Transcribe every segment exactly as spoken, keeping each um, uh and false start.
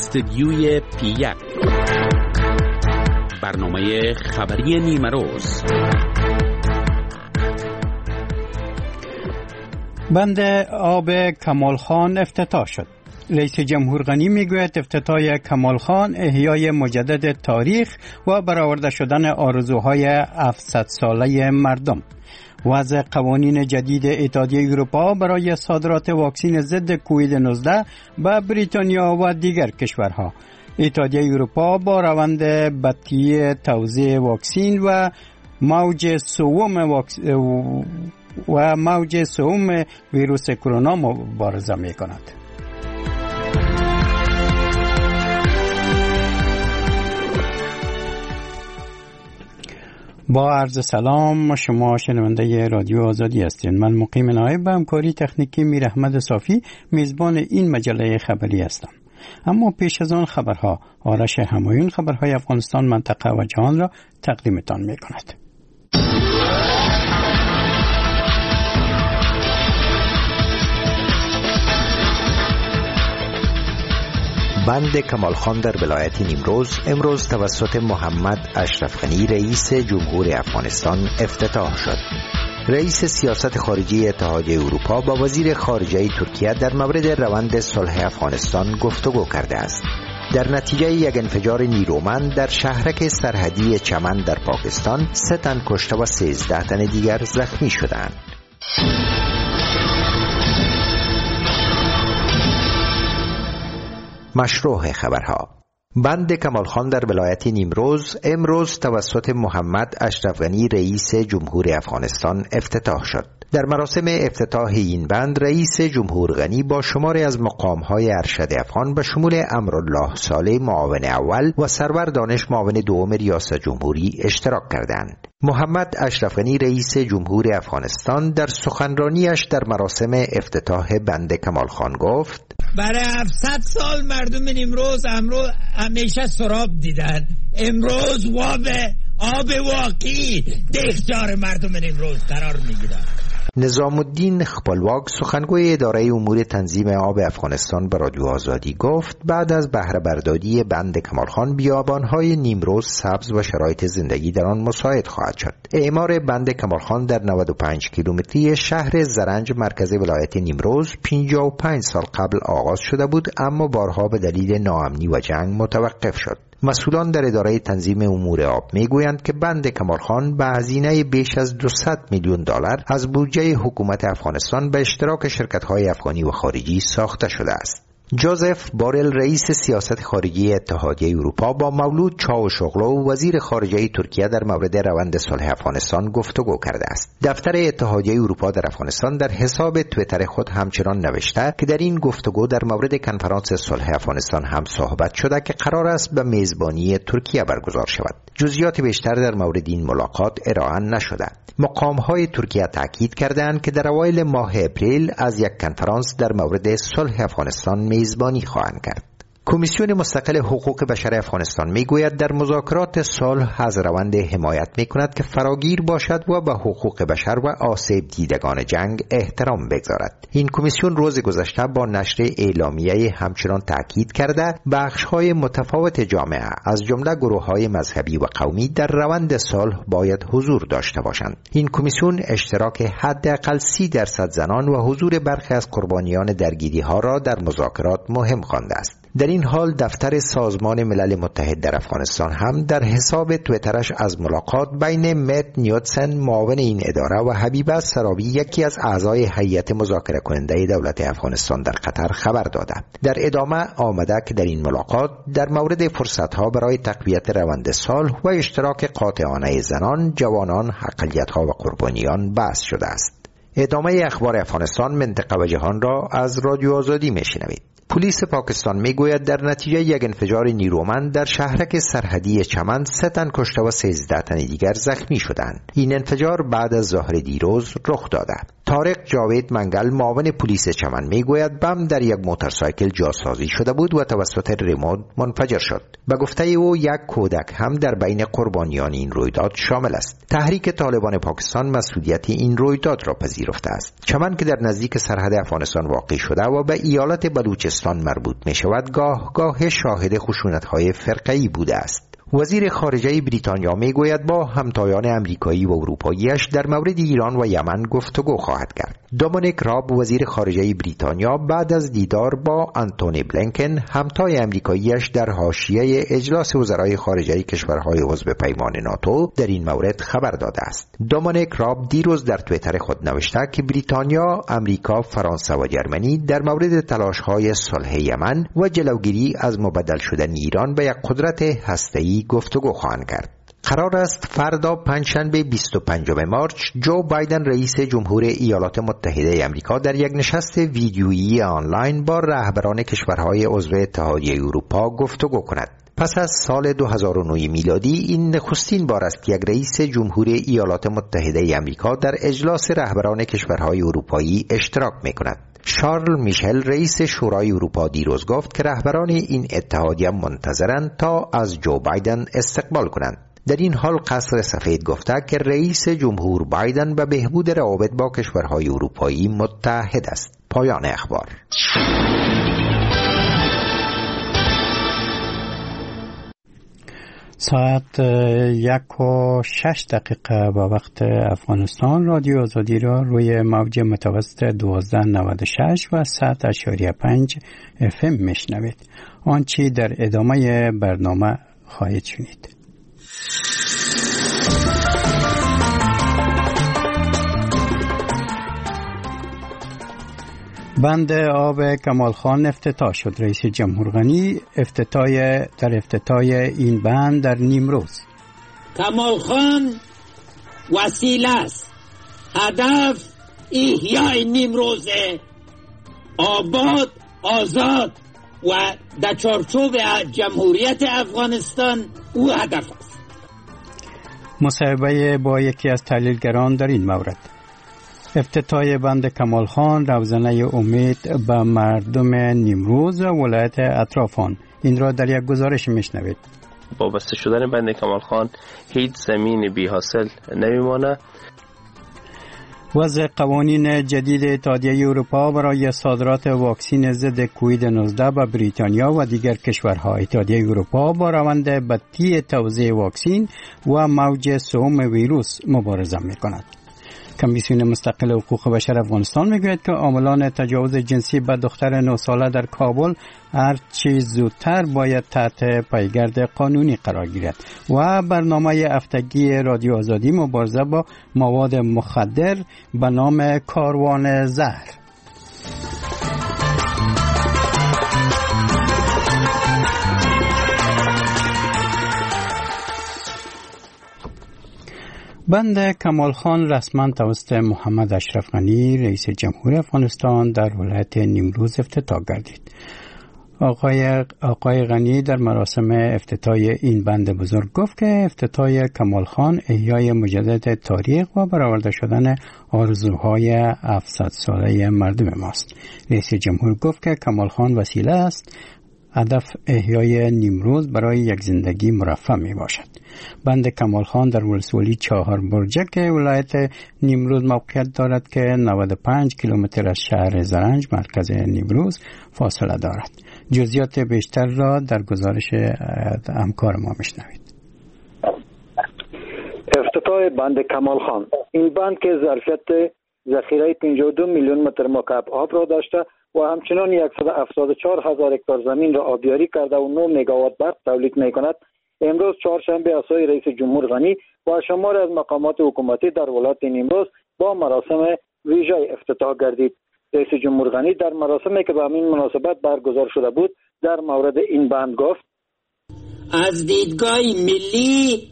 استدیوی پی یک، برنامه خبری نیمه روز. بند آب کمال خان افتتاح شد. رئیس جمهور غنی میگوید افتتاح کمال خان احیای مجدد تاریخ و برآورده شدن آرزوهای هفتصد ساله مردم. وضع قوانین جدید اتحادیه اروپا برای صادرات واکسن ضد کووید نوزده به بریتانیا و دیگر کشورها. اتحادیه اروپا با روند بطی توزیع واکسن و موج سوم واکس و موج سوم ویروس کرونا مبارزه می کند. با عرض سلام، شما شنونده رادیو آزادی هستید. من مقیم نایب به همکاری تکنیکی میر احمد صافی میزبان این مجله خبری هستم. اما پیش از آن خبرها، آرش همایون خبرهای افغانستان، منطقه و جهان را تقدیمتان می کند. بند کمال خان در ولایت نیمروز امروز توسط محمد اشرف غنی رئیس جمهور افغانستان افتتاح شد. رئیس سیاست خارجی اتحادیه اروپا با وزیر خارجه ترکیه در مورد روند صلح افغانستان گفتگو کرده است. در نتیجه یک انفجار نیرومند در شهرک سرحدی چمن در پاکستان، سه تن کشته و سیزده تن دیگر زخمی شدند. مشروع خبرها. بند کمال خان در ولایت نیمروز امروز توسط محمد اشرف غنی رئیس جمهور افغانستان افتتاح شد. در مراسم افتتاح این بند، رئیس جمهور غنی با شماری از مقام‌های ارشد افغان به شمول امرالله صالح معاون اول و سرور دانش معاون دوم ریاست جمهوری اشتراک کردند. محمد اشرف غنی رئیس جمهور افغانستان در سخنرانیش در مراسم افتتاح بند کمال خان گفت: برای هفتصد سال مردم نیمروز امروز همیشه سراب دیدن. امروز واب آب واقعی دهجار مردم نیمروز قرار میگیرن. نظام الدین خپلواک سخنگوی اداره امور تنظیم آب افغانستان به رادیو آزادی گفت بعد از بهره برداری بند کمال خان بیابان‌های نیمروز سبز و شرایط زندگی در آن مساعد خواهد شد. اعمار بند کمال خان در نود و پنج کیلومتری شهر زرنج مرکز ولایت نیمروز پنجاه و پنج سال قبل آغاز شده بود، اما بارها به دلیل ناامنی و جنگ متوقف شد. مسئولان در اداره تنظیم امور آب میگویند که بند کمال خان به هزینه بیش از دویست میلیون دلار از بودجه حکومت افغانستان به اشتراک شرکت‌های افغانی و خارجی ساخته شده است. جوزف بارل رئیس سیاست خارجی اتحادیه اروپا با مولود چاوشوغلو وزیر خارجه ترکیه در مورد روند صلح افغانستان گفتگو کرده است. دفتر اتحادیه اروپا در افغانستان در حساب توییتر خود همچنان نوشته که در این گفتگو در مورد کنفرانس صلح افغانستان هم صحبت شده که قرار است به میزبانی ترکیه برگزار شود. جزئیات بیشتر در مورد این ملاقات ارائه نشده. مقام‌های ترکیه تاکید کردند که در اوایل ماه اپریل از یک کنفرانس در مورد صلح افغانستان میزبانی خواهند کرد. کمیسیون مستقل حقوق بشر افغانستان میگوید در مذاکرات صلح از روند حمایت میکند که فراگیر باشد و به حقوق بشر و آسیب دیدگان جنگ احترام بگذارد. این کمیسیون روز گذشته با نشر اعلامیه همچنان تاکید کرده بخش‌های متفاوت جامعه از جمله گروه‌های مذهبی و قومی در روند صلح باید حضور داشته باشند. این کمیسیون اشتراک حداقل سی درصد زنان و حضور برخی از قربانیان درگیری‌ها را در مذاکرات مهم خوانده است. در این حال دفتر سازمان ملل متحد در افغانستان هم در حساب توییترش از ملاقات بین مت نیوتسن معاون این اداره و حبیبه سرابی یکی از اعضای هیئت مذاکره کننده دولت افغانستان در قطر خبر داده. در ادامه آمده که در این ملاقات در مورد فرصت‌ها برای تقویت روند صلح و اشتراک قاطعانه زنان، جوانان، اقلیت‌ها و قربانیان بحث شده است. ادامه اخبار افغانستان، منطقه و جهان را از رادیو آزادی میشنوید. پلیس پاکستان میگوید در نتیجه یک انفجار نیرومند در شهرک سرحدی چمن سه تن کشته و سیزده تن دیگر زخمی شدند. این انفجار بعد از ظهر دیروز رخ داده. طارق جاوید منگل معاون پلیس چمن میگوید بم در یک موتورسایکل جاسازی شده بود و توسط ریموت منفجر شد. به گفته او یک کودک هم در بین قربانیان این رویداد شامل است. تحریک طالبان پاکستان مسئولیت این رویداد را پذیرفته است. چمن که در نزدیک سرحد افغانستان واقع شده و به ایالت بلوچستان افغانستان مربوط می شود گاه گاه شاهد خشونت‌های فرقه‌ای بوده است. وزیر خارجه بریتانیا می گوید با همتایان امریکایی و اروپاییش در مورد ایران و یمن گفتگو خواهد کرد. دومینیک راب وزیر خارجه بریتانیا بعد از دیدار با آنتونی بلینکن همتای امریکاییش در حاشیه اجلاس وزرای خارجه کشورهای عضو پیمان ناتو در این مورد خبر داده است. دومینیک راب دیروز در توییتر خود نوشته که بریتانیا، امریکا، فرانسه و جرمنی در مورد تلاش‌های صلح یمن و جلوگیری از مبدل شدن ایران به یک قدرت هسته‌ای گفتگو خواهند کرد. قرار است فردا پنجشنبه بیست و پنجم مارس جو بایدن رئیس جمهور ایالات متحده آمریکا در یک نشست ویدیویی آنلاین با رهبران کشورهای عضو اتحادیه اروپا گفتگو کند. پس از سال دو هزار و نه میلادی این نخستین بار است که یک رئیس جمهور ایالات متحده آمریکا در اجلاس رهبران کشورهای اروپایی اشتراک می‌کند. شارل میشل رئیس شورای اروپا دیروز گفت که رهبران این اتحادیه منتظرند تا از جو بایدن استقبال کنند. در این حال قصر سفید گفته که رئیس جمهور بایدن به بهبود روابط با کشورهای اروپایی متحد است. پایان اخبار. ساعت یک و شش دقیقه با وقت افغانستان رادیو آزادی را روی موج متوسط دوازده نود و شش و صد اشاریه پنج اف ام میشنوید. آنچه در ادامه برنامه خواهید شنید. بند آب کمال خان افتتاح شد. رئیس جمهور غنی افتتاح در افتتاح این بند در نیمروز. کمال خان وسیله است. هدف احیای نیمروز آباد، آزاد و در چارچوب جمهوریت افغانستان او هدف است. مصاحبه با یکی از تحلیلگران در این مورد. افتتاح بند کمال خان روزنه امید به مردم نیمروز و ولایت اطرافان. این را در یک گزارش میشنوید. با بسته شدن بند کمال خان هیچ زمین بی حاصل نمیمانه. وضع قوانین جدید اتحادیه اروپا برای صادرات واکسن ضد کووید نوزده به بریتانیا و دیگر کشورها. اتحادیه اروپا با روند بطی توزیع واکسن و موج سوم ویروس مبارزه میکند. کمیسیون مستقل حقوق بشر افغانستان میگوید که عاملان تجاوز جنسی به دختر نه ساله در کابل هر چه زودتر باید تحت پیگرد قانونی قرار گیرد و برنامه هفتگی رادیو آزادی مبارزه با مواد مخدر به نام کاروان زهر. بند کمال خان رسما توسط محمد اشرف غنی رئیس جمهور افغانستان در ولایت نیمروز افتتاح گردید. آقای آقای غنی در مراسم افتتاح این بند بزرگ گفت که افتتاح کمال خان احیای مجدد تاریخ و برآورده شدن آرزوهای هفتصد ساله مردم ماست. رئیس جمهور گفت که کمال خان وسیله است. هدف احیای نیمروز برای یک زندگی مرفه می باشد. بند کمال خان در ولسوالی چهار برجک ولایت نیمروز موقعیت دارد که نود و پنج کیلومتر از شهر زرنج مرکز نیمروز فاصله دارد. جزئیات بیشتر را در گزارش همکار ما میشنوید. افتتاح بند کمال خان. این بند که ظرفیت ذخیره پنجاه و دو میلیون متر مکعب آب را داشته و همچنان صد و هفتاد و چهار هزار هکتار زمین را آبیاری کرده و نه مگاوات برق تولید می‌کند، امروز چهارشنبه اسای رئیس جمهور غنی و شمار از مقامات حکومتی در ولایت نیمروز با مراسم ویژه افتتاح گردید. رئیس جمهور غنی در مراسمی که به همین مناسبت برگزار شده بود در مورد این بند گفت: از دیدگاه ملی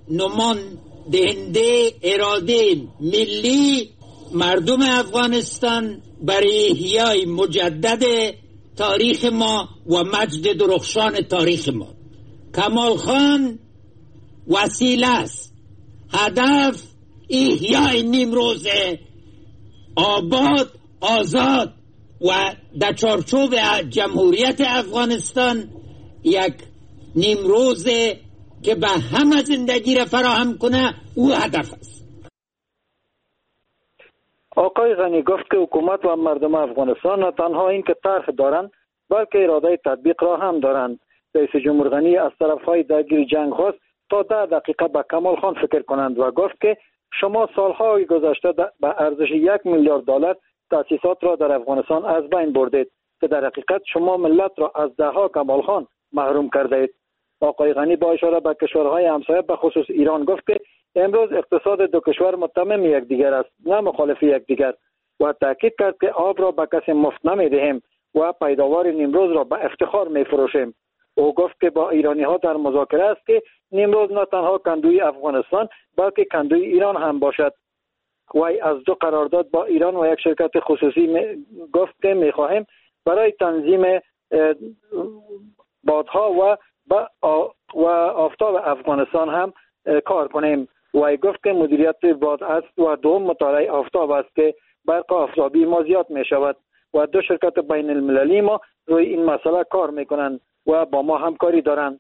نماینده اراده ملی مردم افغانستان برای احیای مجدد تاریخ ما و مجد درخشان تاریخ ما. کمال خان وسیله است. هدف احیای نیمروز آباد، آزاد و در چارچوب جمهوریت افغانستان یک نیمروز که به همه زندگی را فراهم کنه او هدف است. آقای غنی گفت که حکومت و مردم افغانستان تنها این که طرح دارند بلکه اراده تطبیق را هم دارند. رئیس جمهور غنی از طرفهای درگیر جنگ خواست تا ده دقیقه به کمال خان فکر کنند و گفت که شما سالهای گذشته به ارزش یک میلیارد دلار تأسیسات را در افغانستان از بین بردید که در حقیقت شما ملت را از دهها کمال خان محروم کرده اید. آقای غنی با اشاره به کشورهای همسایه به خصوص ایران گفت که امروز اقتصاد دو کشور متمم یکدیگر است، نه مخالف یکدیگر، و تاکید کرد که آب را به کسی مفت نمیدهیم و پیداوار نیمروز را به افتخار میفروشیم. او گفت که با ایرانی ها در مذاکره است که نیمروز نه تنها کندوی افغانستان بلکه کندوی ایران هم باشد. وی از دو قرارداد با ایران و یک شرکت خصوصی گفت که میخواهیم برای تنظیم بادها و و آفتاب افغانستان هم کار کنیم. وی گفت که مدیریت باد است و دوم مطالعه آفتاب است که برق آفتابی ما زیاد می شود و دو شرکت بین المللی ما روی این مسئله کار می کنند و با ما همکاری دارند.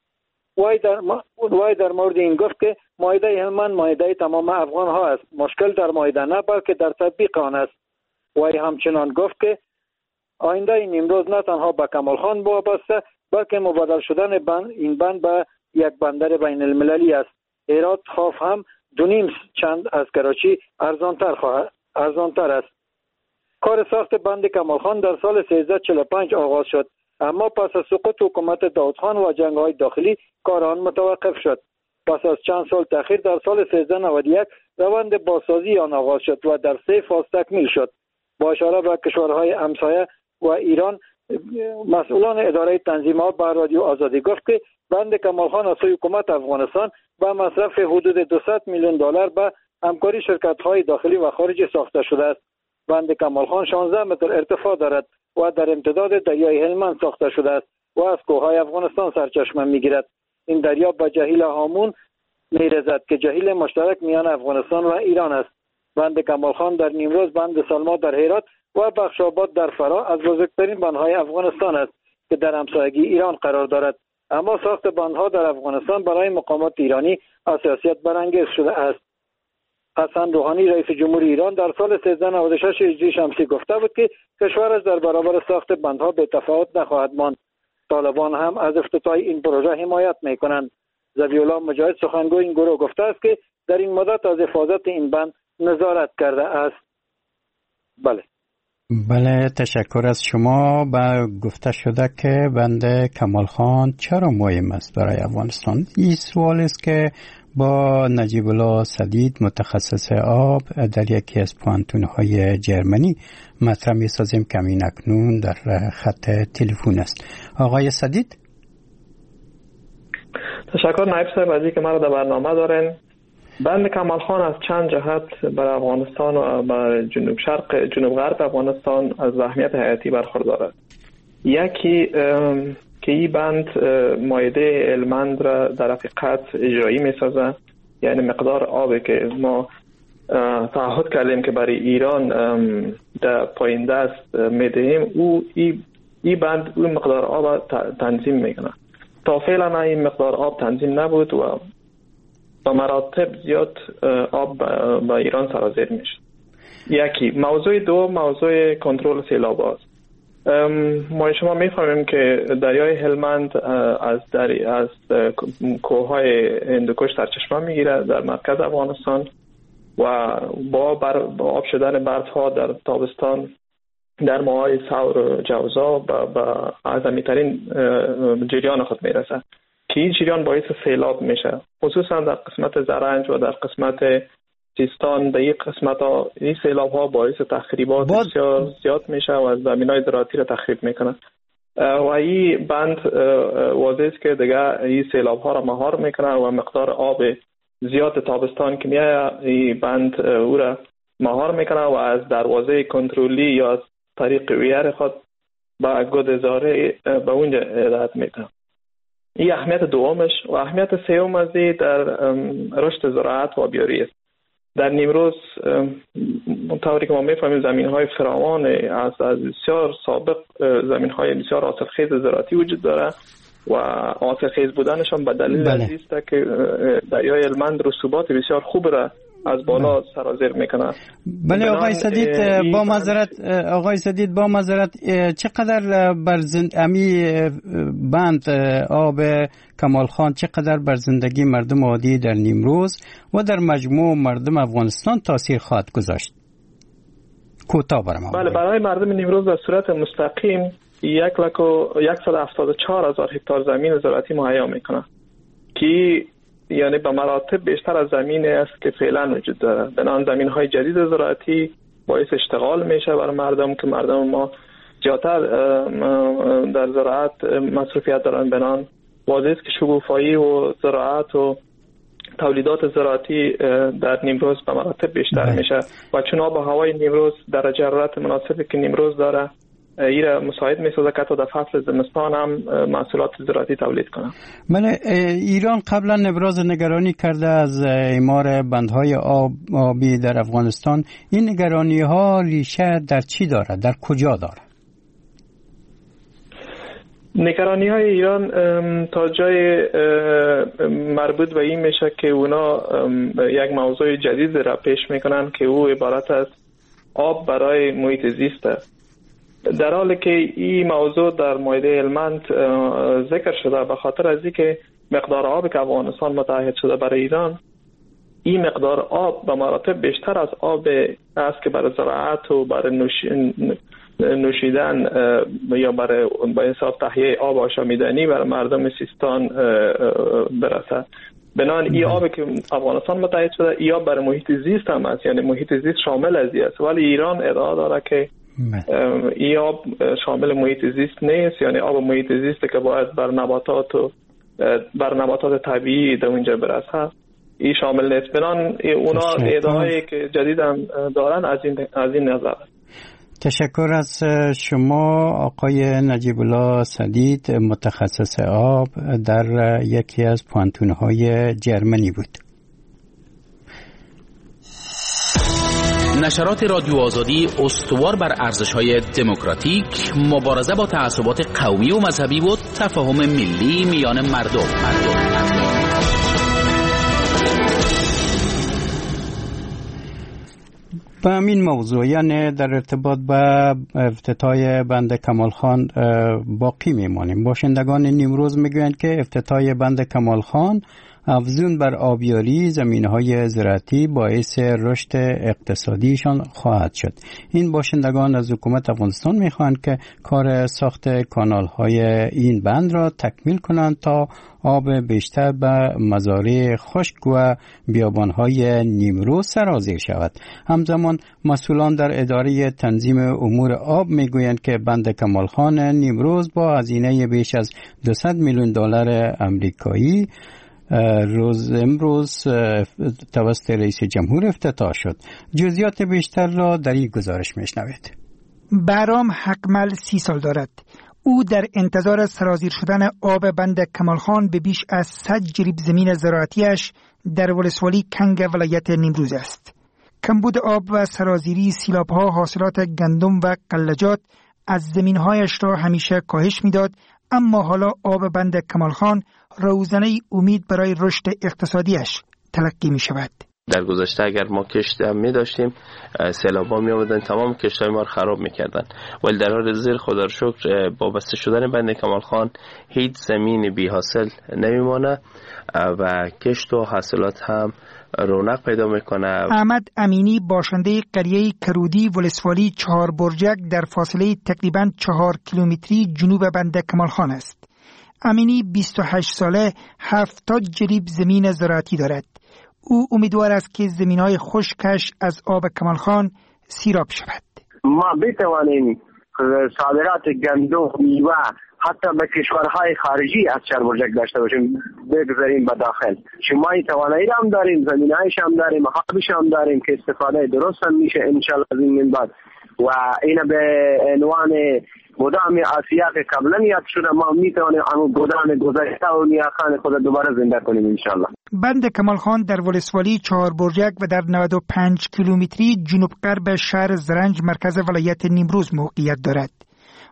وی در, وی در مورد این گفت که معاهده هلمند معاهده تمام افغان ها است، مشکل در معاهده نه بلکه در تطبیق آن است. وی همچنان گفت که آینده نیمروز نه تنها به کمال خان وابسته بلکه مبادل شدن بند این بند به یک بندر بین المللی است. هرات خاف هم دو نیم چند از کراچی ارزانتر خواهد ارزانتر است. کار ساخت بند کمال خان در سال سیزده چهل و پنج آغاز شد، اما پس از سقوط حکومت داود خان و جنگ‌های داخلی کار آن متوقف شد. پس از چند سال تأخیر در سال سیزده نود و یک روند بازسازی آن آغاز شد و در سه فاز تکمیل شد. با اشاره به کشورهای همسایه و ایران، مسئولان اداره تنظیمات به رادیو آزادی گفت که بند کمال خان از سوی حکومت افغانستان با مصرف حدود دویست میلیون دلار به همکاری شرکت‌های داخلی و خارجی ساخته شده است. بند کمال خان شانزده متر ارتفاع دارد و در امتداد دریای هلمند ساخته شده است و از کوههای افغانستان سرچشمه میگیرد. این دریا به جهیل هامون میرزد که جهیل مشترک میان افغانستان و ایران است. بند کمال خان در نیمروز، بند سلما در هرات و بخشاباد در فرا از بزرگترین بندهای افغانستان است که در همسایگی ایران قرار دارد. اما ساخت بندها در افغانستان برای مقامات ایرانی حساسیت برانگیز شده است. حسن روحانی رئیس جمهوری ایران در سال سیزده نود و شش هجری شمسی گفته بود که کشورش در برابر ساخت بندها به تفاوت نخواهد ماند. طالبان هم از افتتاح این پروژه حمایت میکنند. ذبیح الله مجاهد سخنگوی این گروه گفته است که در این مدت از حفاظت این بند نظارت کرده است. بله بله، تشکر از شما. با گفته شده که بند کمال خان چرا مهم است برای افغانستان؟ این سوال است که با نجیب الله سدید متخصص آب در یکی از پوانتون‌های جرمنی مطرح می‌سازیم که همین اکنون در خط تلفن است. آقای سدید، تشکر نایب صاحب از اینکه مرا در برنامه دارین. بند کمال خان از چند جهت بر افغانستان و بر جنوب شرق جنوب غرب افغانستان از اهمیت حیاتی برخوردارد. یکی که این بند معاهده هلمند را در حقیقت اجرایی می‌سازد، یعنی مقدار آبی که ما تعهد کردیم که برای ایران در پایین دست میدهیم، او این بند اون مقدار آب تنظیم میکنه. تا فعلا این مقدار آب تنظیم نبود و با مراتب زیاد آب با ایران سرازیر میشه. یکی موضوع دو موضوع کنترل سیلاب است. ما شما میفهمیم که دریای هلمند از دری از کوههای هندوکش سرچشمه میگیره در مرکز افغانستان و با بر با آب شدن برفها در تابستان در ماهای ثور و جوزا به اعظمی‌ترین جریان خود میرسه که این جریان باعث سیلاب میشه، خصوصا در قسمت زرنج و در قسمت سیستان. در این قسمت ها این سیلاب ها باعث تخریبات بود. بسیار زیاد میشه و زمین های زراعتی را تخریب میکنه و این بند واضح است که دیگه این سیلاب ها را مهار میکنه و مقدار آب زیاد تابستان که میایه این بند او را مهار میکنه و از دروازه کنترلی یا از طریق ویر خود با گودزاره به اونجا هدایت میکنه. این اهمیت دومش و اهمیت سوم از در رشد زراعت و آبیاری است. در نیمروز طوری که ما میفهمیم زمین های فراوان از از بسیار سابق زمین های بسیار حاصلخیز زراعتی وجود داره و حاصلخیز بودنشان به دلیل بله. است که دریای هلمند رسوبات بسیار خوب را از بالا سرازیر میکنه. بله آقای سدید با معذرت آقای سدید با معذرت چقدر بر زند... امی بند آب کمال خان چقدر بر زندگی مردم عادی در نیمروز و در مجموع مردم افغانستان تاثیر خواهد گذاشت؟ کوتاه برام. بله برای مردم نیمروز به صورت مستقیم یک لک و صد و هفتاد و چهار هزار هکتار زمین زراعتی مهیا میکنه که یعنی به مراتب بیشتر از زمینی است که فعلا وجود داره. بنان زمین های جدید زراعتی باعث اشتغال میشه برای مردم که مردم ما زیادتر در زراعت مصروفیت دارن. بنان واضح است که شگوفایی و زراعت و تولیدات زراعتی در نیمروز به مراتب بیشتر میشه و چون آب و هوای نیمروز درجه حرارت مناسبی که نیمروز داره ایره مساعد میسازه که تا در فصل زمستان هم محصولات زراعتی تولید کنه. من ایران قبلا ابراز نگرانی کرده از اعمار بندهای آب آبی در افغانستان. این نگرانی ها ریشه در چی داره؟ در کجا داره؟ نگرانی های ایران تا جای مربوط به این میشه که اونا یک موضوع جدید را پیش میکنن که او عبارت از آب برای محیط زیست است. در حالی که این موضوع در مایده هلمند ذکر شده به خاطر از اینکه مقدار آبی که افغانستان متعهد شده برای ایران، این مقدار آب به مراتب بیشتر از آب است که برای زراعت و برای نوش... نوشیدن یا برای به حساب تهیه آب آشامیدنی برای مردم سیستان برسد. بنابراین این آبی که افغانستان متعهد شده این آب برای محیط زیست هم است، یعنی محیط زیست شامل از این است، ولی ایران ادعا داره که این آب شامل محیط زیست نیست، یعنی آب محیط زیست که باید بر نباتات و بر نباتات طبیعی در اونجا برسه این شامل نیست. بنابراین اونا ادعایی که جدید هم دارن از این از این نظر. تشکر از شما آقای نجیب الله سدید، متخصص آب در یکی از پوانتون‌های جرمنی بود. نشرات رادیو آزادی استوار بر ارزش‌های دموکراتیک، مبارزه با تعصبات قومی و مذهبی و تفاهم ملی میان مردم. مردم. به همین موضوع یعنی در ارتباط با افتتاح بند کمال خان باقی میمانیم. باشندگان نیمروز میگویند که افتتاح بند کمال خان افزون بر آبیاری زمینهای زراعتی باعث رشد اقتصادیشان خواهد شد. این باشندگان از حکومت افغانستان میخواهند که کار ساخت کانالهای این بند را تکمیل کنند تا آب بیشتر به مزارع خشک و بیابانهای نیمروز سرازیر شود. همزمان مسئولان در اداره تنظیم امور آب میگویند که بند کمال خان نیمروز با هزینه بیش از دویست میلیون دلار آمریکایی روز امروز توسط رئیس جمهور افتتاح شد. جزئیات بیشتر را در این گزارش میشنوید. برام حکمل سی سال دارد. او در انتظار سرازیر شدن آب بند کمال خان به بیش از صد جریب زمین زراعتیش در ولسوالی کنگ ولایت نیمروز است. کمبود آب و سرازیری سیلاب‌ها حاصلات گندم و قلجات از زمین‌هایش را همیشه کاهش می‌داد، اما حالا آب بند کمال خان روزنه امید برای رشد اقتصادیش تلقی می شود. در گذشته اگر ما کشت هم می داشتیم سیلابا می آمدن تمام کشتای ما رو خراب می کردن، ولی در حال زیر خدا رو شکر با بسته شدن بند کمال خان هیچ زمین بی حاصل نمی مانه و کشت و حاصلات هم رونق پیدا میکنه. احمد امینی باشنده قریه کرودی ولسوالی چهار برجک در فاصله تقریباً چهار کیلومتری جنوب بند کمال خان است. امینی بیست و هشت ساله هفتاد جریب زمین زراعتی دارد. او امیدوار است که زمین‌های خشکش از آب کمال خان سیراب شود. ما بتوانیم صادرات گندم، میوه حتی به کشورهای خارجی از چهار برجک داشته باشیم، بگذاریم به داخل. شما این توانایی هم داریم، زمینهایش هم داریم، آبش هم داریم که استفاده درست هم میشه انشالله از این من بعد. و این به عنوان گودام آسیا که قبلا یاد شده ما میتوانیم همون گودام گذشته و نیاکان خود دوباره زنده کنیم انشالله. بند کمال خان در ولسوالی چهار برجک و در نود و پنج کیلومتری جنوب غرب شهر زرنج مرکز ولایت نیمروز موقعیت دارد.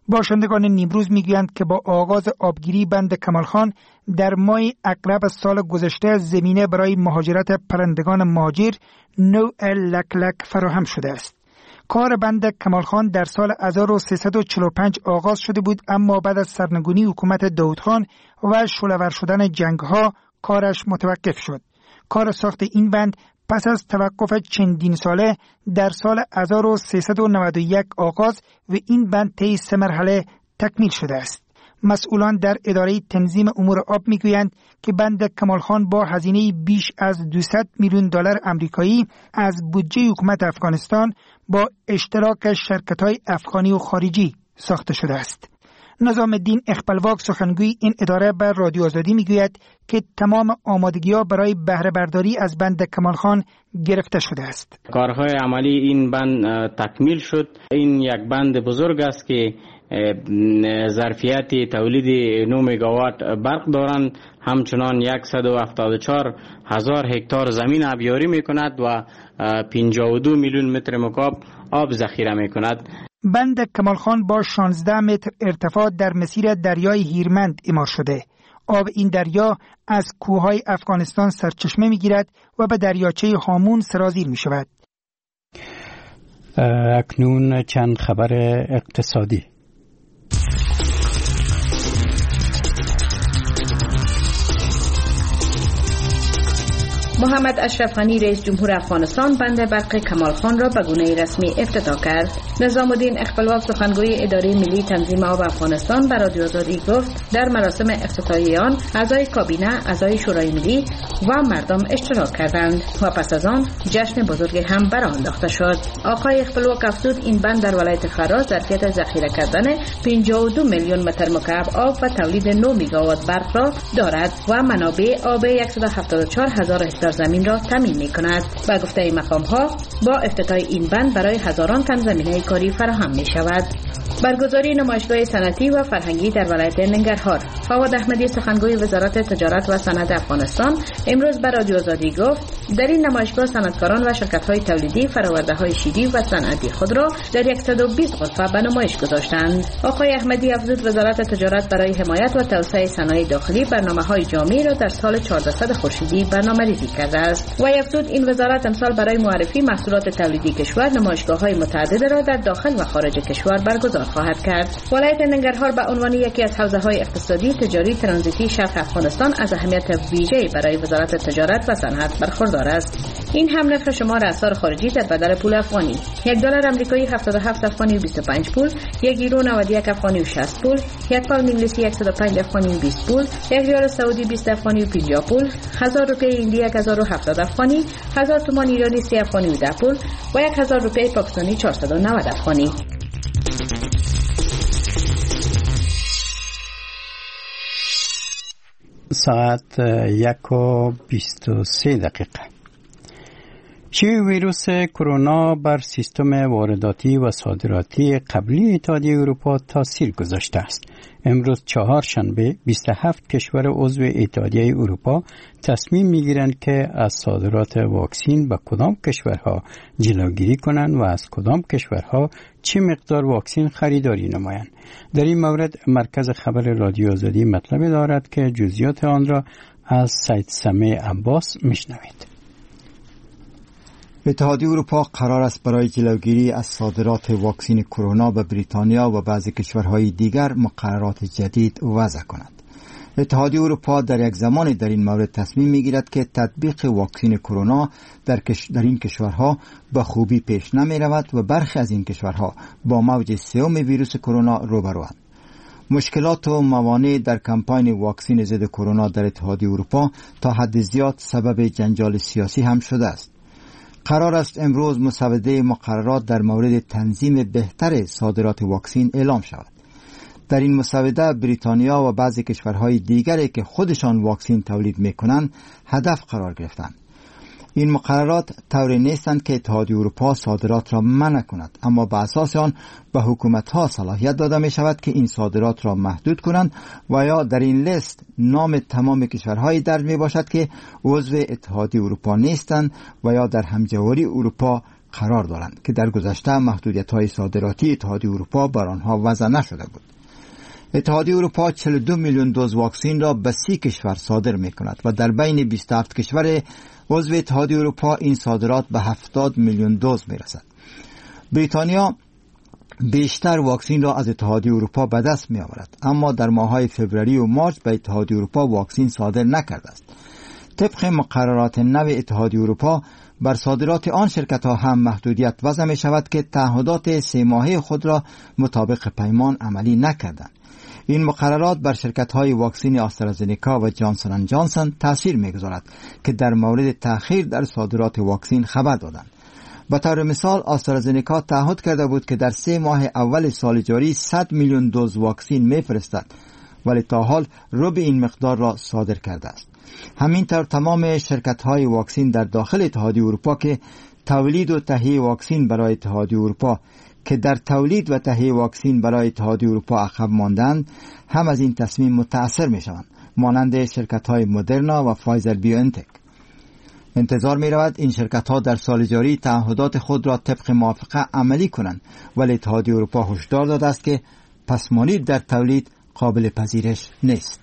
باشندگان نیمروز میگویند که با آغاز آبگیری بند کمالخان در ماه اغرب سال گذشته زمینه برای مهاجرت پرندگان مهاجر نوع لک لک فراهم شده است. کار بند کمالخان در سال هزار و سیصد و چهل و پنج آغاز شده بود، اما بعد از سرنگونی حکومت داود خان و شعله‌ور شدن جنگ‌ها کارش متوقف شد. کار ساخت این بند پس از توقف چندین ساله در سال هزار و سیصد و نود و یک آغاز و این بند طی سه مرحله تکمیل شده است. مسئولان در اداره تنظیم امور آب میگویند که بند کمالخان با هزینه بیش از دویست میلیون دلار آمریکایی از بودجه حکومت افغانستان با اشتراک شرکت‌های افغانی و خارجی ساخته شده است. نظام الدین اخپلواک سخنگوی این اداره بر رادیو آزادی میگوید که تمام آمادگی‌ها برای بهره برداری از بند کمالخان گرفته شده است. کارهای عملی این بند تکمیل شد. این یک بند بزرگ است که ظرفیت تولید نه مگاوات برق دارند، همچنان صد و هفتاد و چهار هزار هکتار زمین آبیاری می کند و پنجاه و دو میلیون متر مکعب آب ذخیره می کند. بند کمالخان با شانزده متر ارتفاع در مسیر دریای هیرمند اعمار شده. آب این دریا از کوههای افغانستان سرچشمه می گیرد و به دریاچه هامون سرازیر می شود. اکنون چند خبر اقتصادی. محمد اشرف غنی رئیس جمهور افغانستان بند برق کمالخان را به گونه رسمی افتتاح کرد. نظام الدین اخپلواک سخنگوی اداره ملی تنظیم آب افغانستان به رادیو آزادی گفت در مراسم افتتاحیه آن اعضای کابینه، اعضای شورای ملی و مردم اشتراک کردند و پس از آن جشن بزرگی هم برآ انداخته شد. آقای اخپلواک افزود این بند در ولایت فرا ظرفیت ذخیره کردن پنجاه و دو میلیون متر مکعب آب و تولید نه مگاوات برق را دارد و منابع آب صد و هفتاد و چهار هزار هکتار زمین را تامین می کند. با گفته مقام ها با افتتاح این بند برای هزاران تن زمینه کاری فراهم می شود. برگزاری نمایشگاه صنعتی و فرهنگی در ولایت ننگرهار. فواد احمدی سخنگوی وزارت تجارت و صنعت افغانستان امروز به رادیو آزادی گفت در این نمایشگاه صنعتکاران و شرکت‌های تولیدی فرآورده‌های شیری و صنعتی خود را در صد و بیست غرفه به نمایش گذاشتند. آقای احمدی افزود وزارت تجارت برای حمایت و توسعه صنایع داخلی برنامه‌های جامعی را در سال چهارصد خورشیدی برنامه‌ریزی کرده است. و افزود این وزارت امسال برای معرفی محصولات تولیدی کشور نمایشگاه‌های متعدد را در داخل و خارج کشور برگزار خواهد کرد. ولایت ننگرهار به عنوان یکی از حوزه‌های اقتصادی، تجاری، ترانزیتی شرق افغانستان از اهمیت ویژه‌ای برای وزارت تجارت و صنعت برخوردار است. این هم نرخ شمار اسعار خارجی در بدل پول افغانی: یک دلار آمریکایی هفتاد و هفت افغانی و بیست و پنج پول، یک یورو نود و یک افغانی و شصت پول، یک پوند انگلیسی صد و پنج افغانی و بیست پول، یک ریال سعودی بیست افغانی و پنجاه پول، هزار روپیه هندی هزار و هفتاد افغانی، هزار تومان ایرانی سی افغانی و ده پول و هزار روپیه پاکستانی چهارصد و نود افغانی. ساعت یک و بیست و سه دقیقه. شیوع ویروس کرونا بر سیستم وارداتی و صادراتی قبلی اتحادیه اروپا تاثیر گذاشته است. امروز چهارشنبه بیست و هفت کشور عضو اتحادیه اروپا تصمیم میگیرند که از صادرات واکسن به کدام کشورها جلوگیری کنند و از کدام کشورها چه مقدار واکسن خریداری نمایند. در این مورد مرکز خبر رادیو آزادی مطلبی دارد که جزئیات آن را از سید سمیع عباس میشنوید. اتحادیه اروپا قرار است برای جلوگیری از صادرات واکسن کرونا به بریتانیا و بعضی کشورهای دیگر مقررات جدید وضع کند. اتحادیه اروپا در یک زمان در این مورد تصمیم میگیرد که تطبیق واکسن کرونا در, کش... در این کشورها به خوبی پیش نمی رود و برخی از این کشورها با موج سوم ویروس کرونا روبروند. مشکلات و موانع در کمپاین واکسن ضد کرونا در اتحادیه اروپا تا حد زیاد سبب جنجال سیاسی هم شده است. قرار است امروز مسوده مقررات در مورد تنظیم بهتر صادرات واکسن اعلام شود. در این مسوده بریتانیا و بعضی کشورهای دیگری که خودشان واکسن تولید میکنند هدف قرار گرفتند. این مقررات طوری نیستند که اتحادیه اروپا صادرات را منع کند، اما به اساس آن به حکومت‌ها صلاحیت داده می شود که این صادرات را محدود کنند و یا در این لیست نام تمام کشورهایی درج می باشد که عضو اتحادیه اروپا نیستند و یا در همجواری اروپا قرار دارند که در گذشته محدودیت‌های صادراتی اتحادیه اروپا بر آنها وضع نشده بود. اتحادیه اروپا چهل و دو میلیون دوز واکسن را به سی کشور صادر می‌کند و در بین بیست و هفت کشور عضو اتحادیه اروپا این صادرات به هفتاد میلیون دوز می‌رسد. بریتانیا بیشتر واکسن را از اتحادیه اروپا به دست می‌آورد، اما در ماه‌های فوریه و مارس به اتحادیه اروپا واکسن صادر نکرده است. طبق مقررات نو اتحادیه اروپا بر صادرات آن شرکت‌ها هم محدودیت وضع می‌شود که تعهدات سه ماهه خود را مطابق پیمان عملی نکردند. این مقررات بر شرکت‌های واکسن آسترازنیکا و جانسون اند جانسون تأثیر می‌گذارد که در مورد تأخیر در صادرات واکسن خبر دادند. به طور مثال آسترازنیکا تعهد کرده بود که در سه ماه اول سال جاری صد میلیون دوز واکسن می‌فرستد، ولی تا حال ربع این مقدار را صادر کرده است. همینطور تمام شرکت‌های واکسن در داخل اتحادیه اروپا که تولید و تهیه واکسن برای اتحادیه اروپا که در تولید و تهیه واکسن برای اتحادیه اروپا عقب ماندند هم از این تصمیم متأثر می‌شوند، مانند شرکت‌های مدرنا و فایزر بیوانتک. انتظار می‌رود این شرکت‌ها در سال جاری تعهدات خود را طبق موافقه عملی کنند، ولی اتحادیه اروپا هشدار داده است که پسمانید در تولید قابل پذیرش نیست.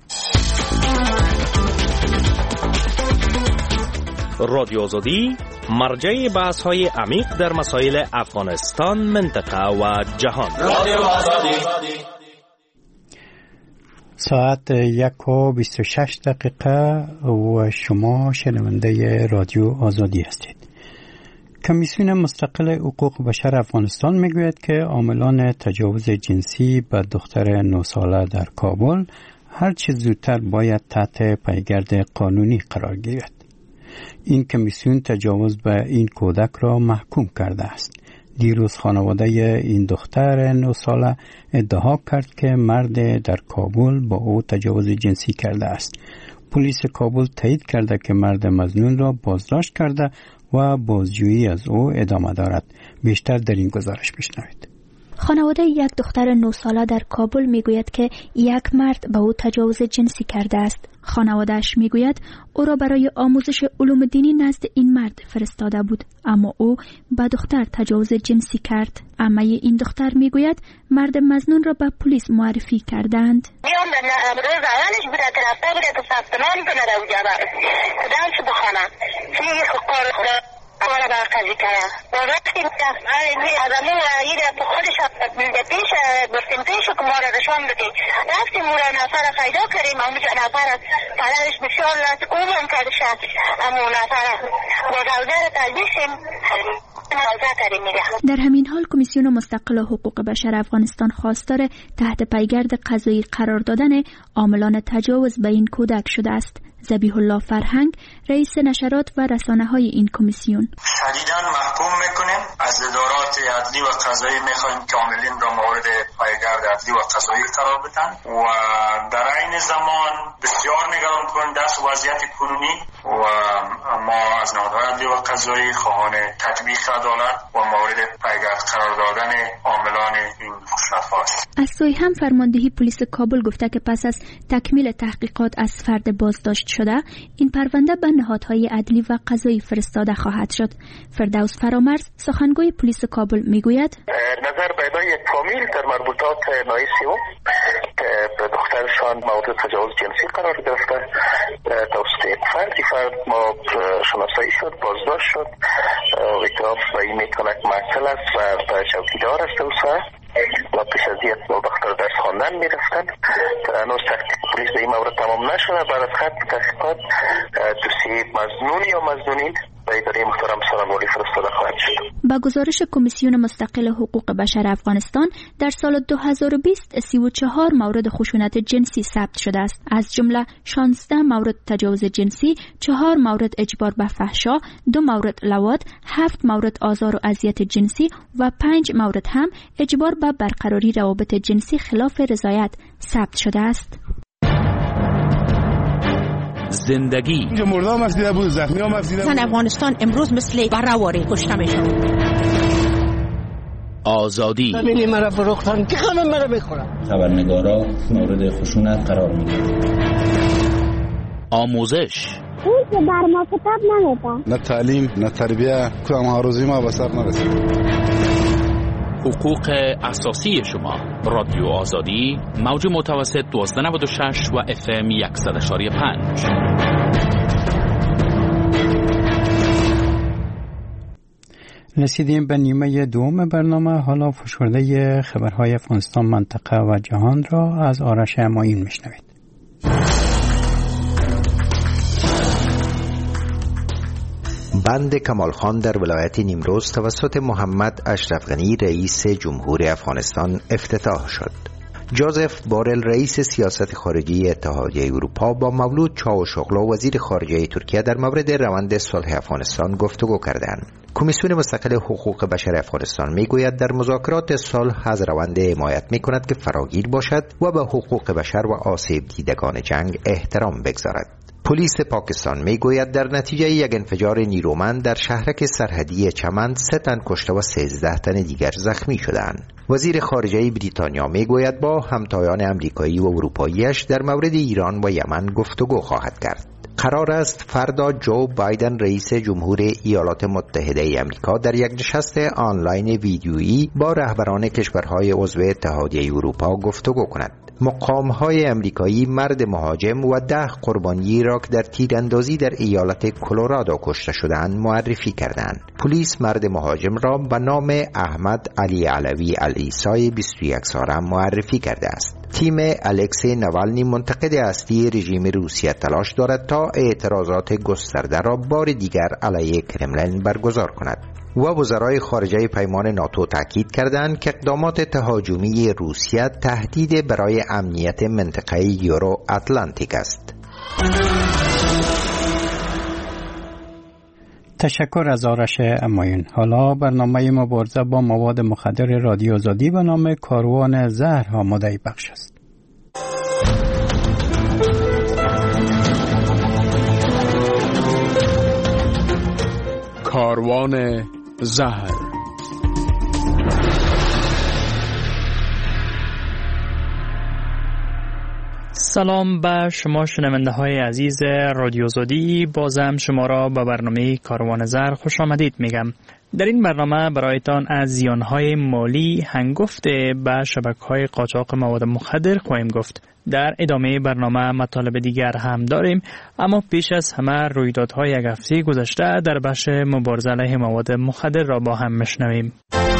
رادیو آزادی مرجع بحث‌های عمیق در مسائل افغانستان، منطقه و جهان. رادیو آزادی. ساعت یک و بیست و شش دقیقه و شما شنونده رادیو آزادی هستید. کمیسیون مستقل حقوق بشر افغانستان میگوید که عاملان تجاوز جنسی به دختر نه ساله در کابل هر چه زودتر باید تحت پیگرد قانونی قرار گیرد. این کمیسیون تجاوز به این کودک را محکوم کرده است. دیروز خانواده این دختر نه ساله ادعا کرد که مرد در کابل با او تجاوز جنسی کرده است. پلیس کابل تایید کرده که مرد مظنون را بازداشت کرده و بازجویی از او ادامه دارد. بیشتر در این گزارش بشنوید. خانواده یک دختر نه ساله در کابل میگوید که یک مرد به او تجاوز جنسی کرده است. خانواده‌اش میگوید او را برای آموزش علوم دینی نزد این مرد فرستاده بود، اما او به دختر تجاوز جنسی کرد. عمه این دختر میگوید مرد مظنون را به پلیس معرفی کردند. میام امروز اولش بوده طرفه بوده تو ثبتنام کنه در اونجا خودم شو بخوانم چی کار کار با قضی کرده و وقتی ادمو این تو خودش پیش برسیم پیش که ما را رشان بده رفتیم او را نفر پیدا کردیم اونجا نفر پدرش بسیار لات اومن کرده شد اما نفر با دوزه را تلبیشیم در همین حال کمیسیون مستقل حقوق بشر افغانستان خواستار تحت پیگرد قضایی قرار دادن عاملان تجاوز به این کودک شده است. ذبیح الله فرهنگ رئیس نشرات و رسانه های این کمیسیون: شدیداً محکوم میکنیم، از ادارات عدلی و قضایی میخوایم که عاملین را مورد پیگرد عدلی و قضایی قرار بدن و در عین زمان بسیار نگران کننده است وضعیت کنونی و ما از نهادهای عدلی و قضایی خواهان تطبیق عدالت و مورد پیگرد قرار دادن عاملان این خشونت‌ها است. از سوی هم فرماندهی پلیس کابل گفته که پس از تکمیل تحقیقات از فرد بازداشت شده این پرونده به نهادهای عدلی و قضایی فرستاده خواهد شد. فردوس فرامرز سخنگوی پلیس کابل میگوید نظر پیدای یک فامیل در مربوطات نایسی او که دخترشان مورد تجاوز جنسی قرار گرفته توسط یک فردی فرد ما شناسایی شد، بازداشت شد و اطلاف و این میتونه معطل است و به چوکیدار است اوسا و پیش از یک با دختر درس خواندن میرفتن که هنوز تحقیق پلیس به این مورد تمام نشده. بعد از ختم تحقیقات دوسیه مظنون یا مظنونین به اداره محترم سرانوالی فرستاده خواهد شد. با گزارش کمیسیون مستقل حقوق بشر افغانستان در سال دو هزار و بیست سی و چهار مورد خشونت جنسی ثبت شده است. از جمله شانزده مورد تجاوز جنسی، چهار مورد اجبار به فحشا، دو مورد لواط، هفت مورد آزار و اذیت جنسی و پنج مورد هم اجبار به برقراری روابط جنسی خلاف رضایت ثبت شده است. زندگی اینجا مرده هم افزیده بود، زخمی هم افزیده بود. افغانستان امروز مثل برآوری کشته میشن. آزادی ببینی مرا فروختن که همه مرا میخورن. خبرنگارا مورد خشونت قرار میگیرن. آموزش این که بر ما کتاب نمیده. نه تعلیم نه تربیه، کدام آرزوی ما به سر نرسید. حقوق اساسی شما. رادیو آزادی، موج متوسط دوازده نود و شش و اف ام صد و یک و پنج. رسیدیم به نیمه دوم برنامه. حالا فشرده خبرهای افغانستان، منطقه و جهان را از آرش امایون میشنوید. بند کمال خان در ولایت نیمروز توسط محمد اشرف غنی رئیس جمهور افغانستان افتتاح شد. جوزف بورل رئیس سیاست خارجی اتحادیه اروپا با مولود چاوشوغلو وزیر خارجه ترکیه در مورد روند صلح افغانستان گفتگو کردند. کمیسیون مستقل حقوق بشر افغانستان میگوید در مذاکرات صلح از روند حمایت میکند که فراگیر باشد و به حقوق بشر و آسیب دیدگان جنگ احترام بگذارد. پلیس پاکستان میگوید در نتیجه یک انفجار نیرومند در شهرک سرحدی چمن سه تن کشته و سیزده تن دیگر زخمی شدند. وزیر خارجه بریتانیا میگوید با همتایان امریکایی و اروپاییش در مورد ایران و یمن گفتگو خواهد کرد. قرار است فردا جو بایدن رئیس جمهور ایالات متحده امریکا در یک نشست آنلاین ویدیویی با رهبران کشورهای عضو اتحادیه اروپا گفتگو کند. مقام‌های امریکایی مرد مهاجم و ده قربانی را که در تیراندازی در ایالت کلرادو کشته شدند معرفی کردند. پلیس مرد مهاجم را به نام احمد علی علوی العیسای بیست و یک ساله معرفی کرده است. تیم الکسی نوالنی منتقد اصلی رژیم روسیه تلاش دارد تا اعتراضات گسترده را بار دیگر علیه کرملین برگزار کند. و وزرای خارجه پیمان ناتو تاکید کردند که اقدامات تهاجمی روسیه تهدید برای امنیت منطقه یورو اتلانتیک است. تشکر از آرش امایون. حالا برنامه مبارزه با مواد مخدر رادیو آزادی به نام کاروان زهر آماده بخش است. کاروان زهر. سلام به شما شنونده های عزیز رادیو آزادی، بازم شما را به برنامه کاروان زهر خوش آمدید میگم. در این برنامه برایتان از زیانهای مالی هنگفته به شبکه‌های قاچاق مواد مخدر خواهیم گفت. در ادامه برنامه مطالب دیگر هم داریم، اما پیش از همه رویدادهای یک هفته گذشته در بخش مبارزه علیه مواد مخدر را با هم میشنویم.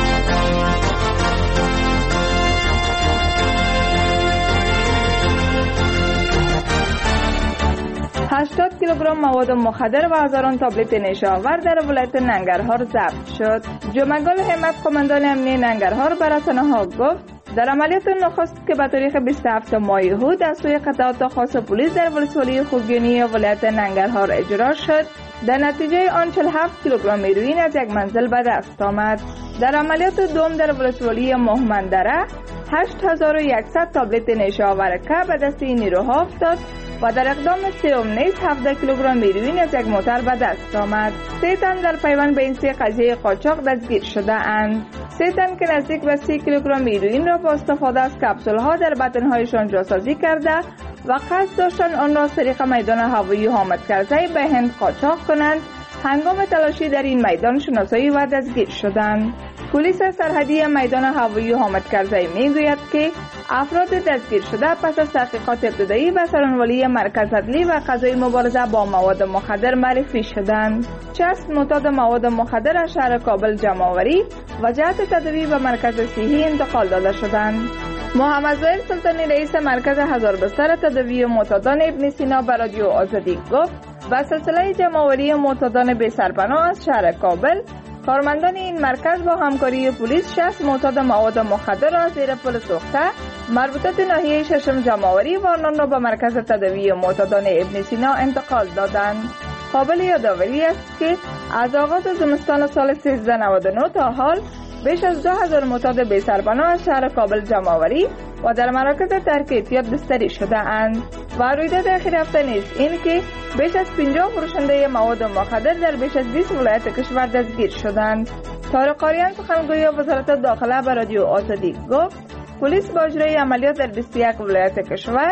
هشتاد کیلوگرم مواد مخدر و هزاران تابلت نشاور در ولایت ننگرهار ضبط شد. جمعگل همت قماندان امنیه ننگرهار به رسانه‌ها گفت در عملیات نخست که به تاریخ بیست و هفتم ماه هود از سوی قطعات خاص پلیس در ولسوالی خوگیانی ولایت ننگرهار اجرا شد، در نتیجه آن چهل و هفت کیلوگرم هیروئین از یک منزل به دست آمد. در عملیات دوم در ولسوالی مهمندره هشت هزار و صد تابلت نشاور که به دست نیروها افتاد و در اقدام سوم نیز هفده کیلوگرم هیروئین از یک موتر به دست آمد. سه تن در پیوند به این سه قضیه قاچاق دستگیر شده اند. سه تن که نزدیک به سی کیلوگرم هیروئین را با استفاده از کپسول ها در بطنهایشان جاسازی کرده و قصد داشتند آن را از طریق میدان هوایی حامد کرزی به هند قاچاق کنند. هنگام تلاشی در این میدان شناسایی و دستگیر شدند. پلیس سرحدی میدان هوایی حامد کرزی میگوید که افراد دستگیر شده پس از تحقیقات ابتدایی به سرانوالی مرکز عدلی و قضایی مبارزه با مواد مخدر معرفی شدند. شصت معتاد مواد مخدر از شهر کابل جمع‌آوری و جهت تداوی به مرکز صحی انتقال داده شدند. محمد زهیر سلطانی رئیس مرکز هزار بستر تداوی معتادان ابن سینا به رادیو آزادی گفت با سلسله جمع‌آوری معتادان بی سرپناه از شهر کابل، کارمندان این مرکز با همکاری پلیس شصت معتاد مواد مخدر را زیر پل سوخته مربوطات ناحیه ششم جمع‌آوری و آنان را به مرکز تداوی معتادان ابن سینا انتقال دادند. قابل یادآوری است که از آغاز زمستان سال سیزده نود و نه تا حال بیش از دو هزار معتاد بی سرپناه از شهر کابل جمع‌آوری و در مراکز ترک احتیاط بستری شده اند. و رویداد اخیر هفته نیز این که بیش از پنجاه فروشنده مواد مخدر در بیش از بیست ولایت کشور دستگیر شدند. طارق قاریان سخنگوی وزارت داخله به رادیو آزادی گفت پلیس با اجرای عملیات در بیست و یک ولایت کشور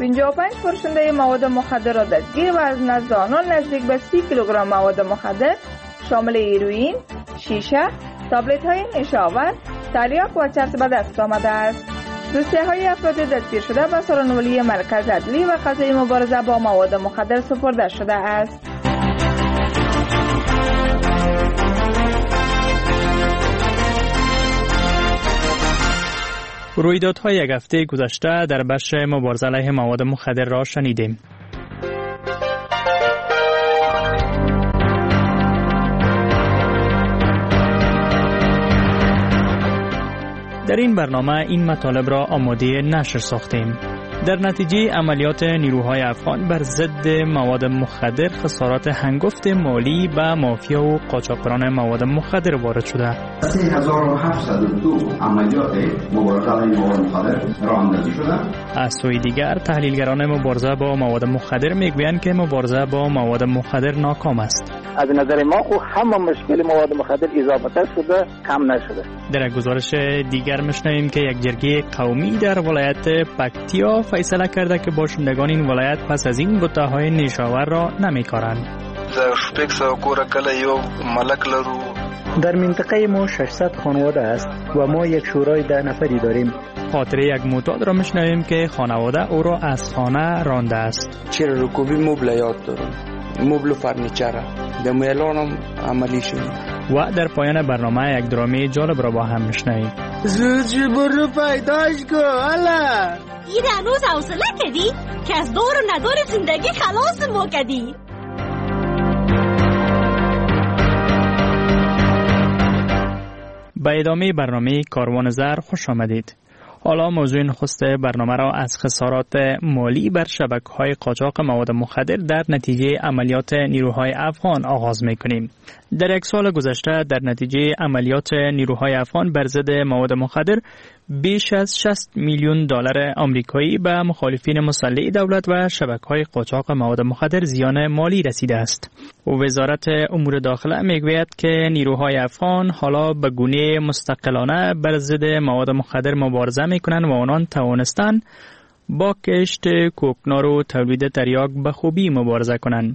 پنجاه و پنج فروشنده مواد مخدر را دستگیر و از نزد آنان نزدیک به سی کیلوگرم مواد مخدر شامل هیروئین، شیشه، تابلت های نشاور، تریاک و چرس به دست آمده است. دوسیه های افراد دستگیر شده به سرانولی مرکز عدلی و قضایی مبارزه با مواد مخدر سپرده شده است. رویدادهای یک هفته گذشته در بخش مبارزه علیه مواد مخدر را شنیدیم. در این برنامه این مطالب را آماده نشر ساختیم. در نتیجه عملیات نیروهای افغان بر ضد مواد مخدر خسارات هنگفت مالی به مافیا و قاچاقبران مواد مخدر وارد شده. سه هزار و هفتصد و دو عملیات مبارزه علیه مواد مخدر راه اندازی شده. از سوی دیگر تحلیلگران مبارزه با مواد مخدر میگویند که مبارزه با مواد مخدر ناکام است. از نظر ما خو همه مشکل مواد مخدر اضافه شده، کم نشده. در یک گزارش دیگر میشنویم که یک جرگه قومی در ولایت پکتیا فیصله کرده که باشندگان این ولایت پس از این بوته‌های نیشاور را نمی‌کارند. در شپکس و کورکل یو ملک لرو. در منطقه ما ششصد خانواده است و ما یک شورای ده نفری داریم. خاطره یک معتاد را میشنویم که خانواده او را از خانه رانده است. چرا رکوبی مبل یاد دارم، مبل و فرنیچر در میلانم عملی شد. و در پایان برنامه یک درامه جالب را با هم میشنویم. زود برو پیداش کن الا این هنوز حوصله کردی که از دور و ندار زندگی خلاص ما کردی. به ادامه برنامه کاروان زر خوش آمدید. حالا موضوع نخست برنامه را از خسارات مالی بر شبکه‌های قاچاق مواد مخدر در نتیجه عملیات نیروهای افغان آغاز می‌کنیم. در یک سال گذشته در نتیجه عملیات نیروهای افغان بر ضد مواد مخدر بیش از شصت میلیون دلار آمریکایی به مخالفین مسلح دولت و شبکه‌های قاچاق مواد مخدر زیان مالی رسیده است. و وزارت امور داخله میگوید که نیروهای افغان حالا به گونه مستقلانه بر ضد مواد مخدر مبارزه میکنند و آنان توانستند با کشت کوکنار و تولید تریاک به خوبی مبارزه کنند.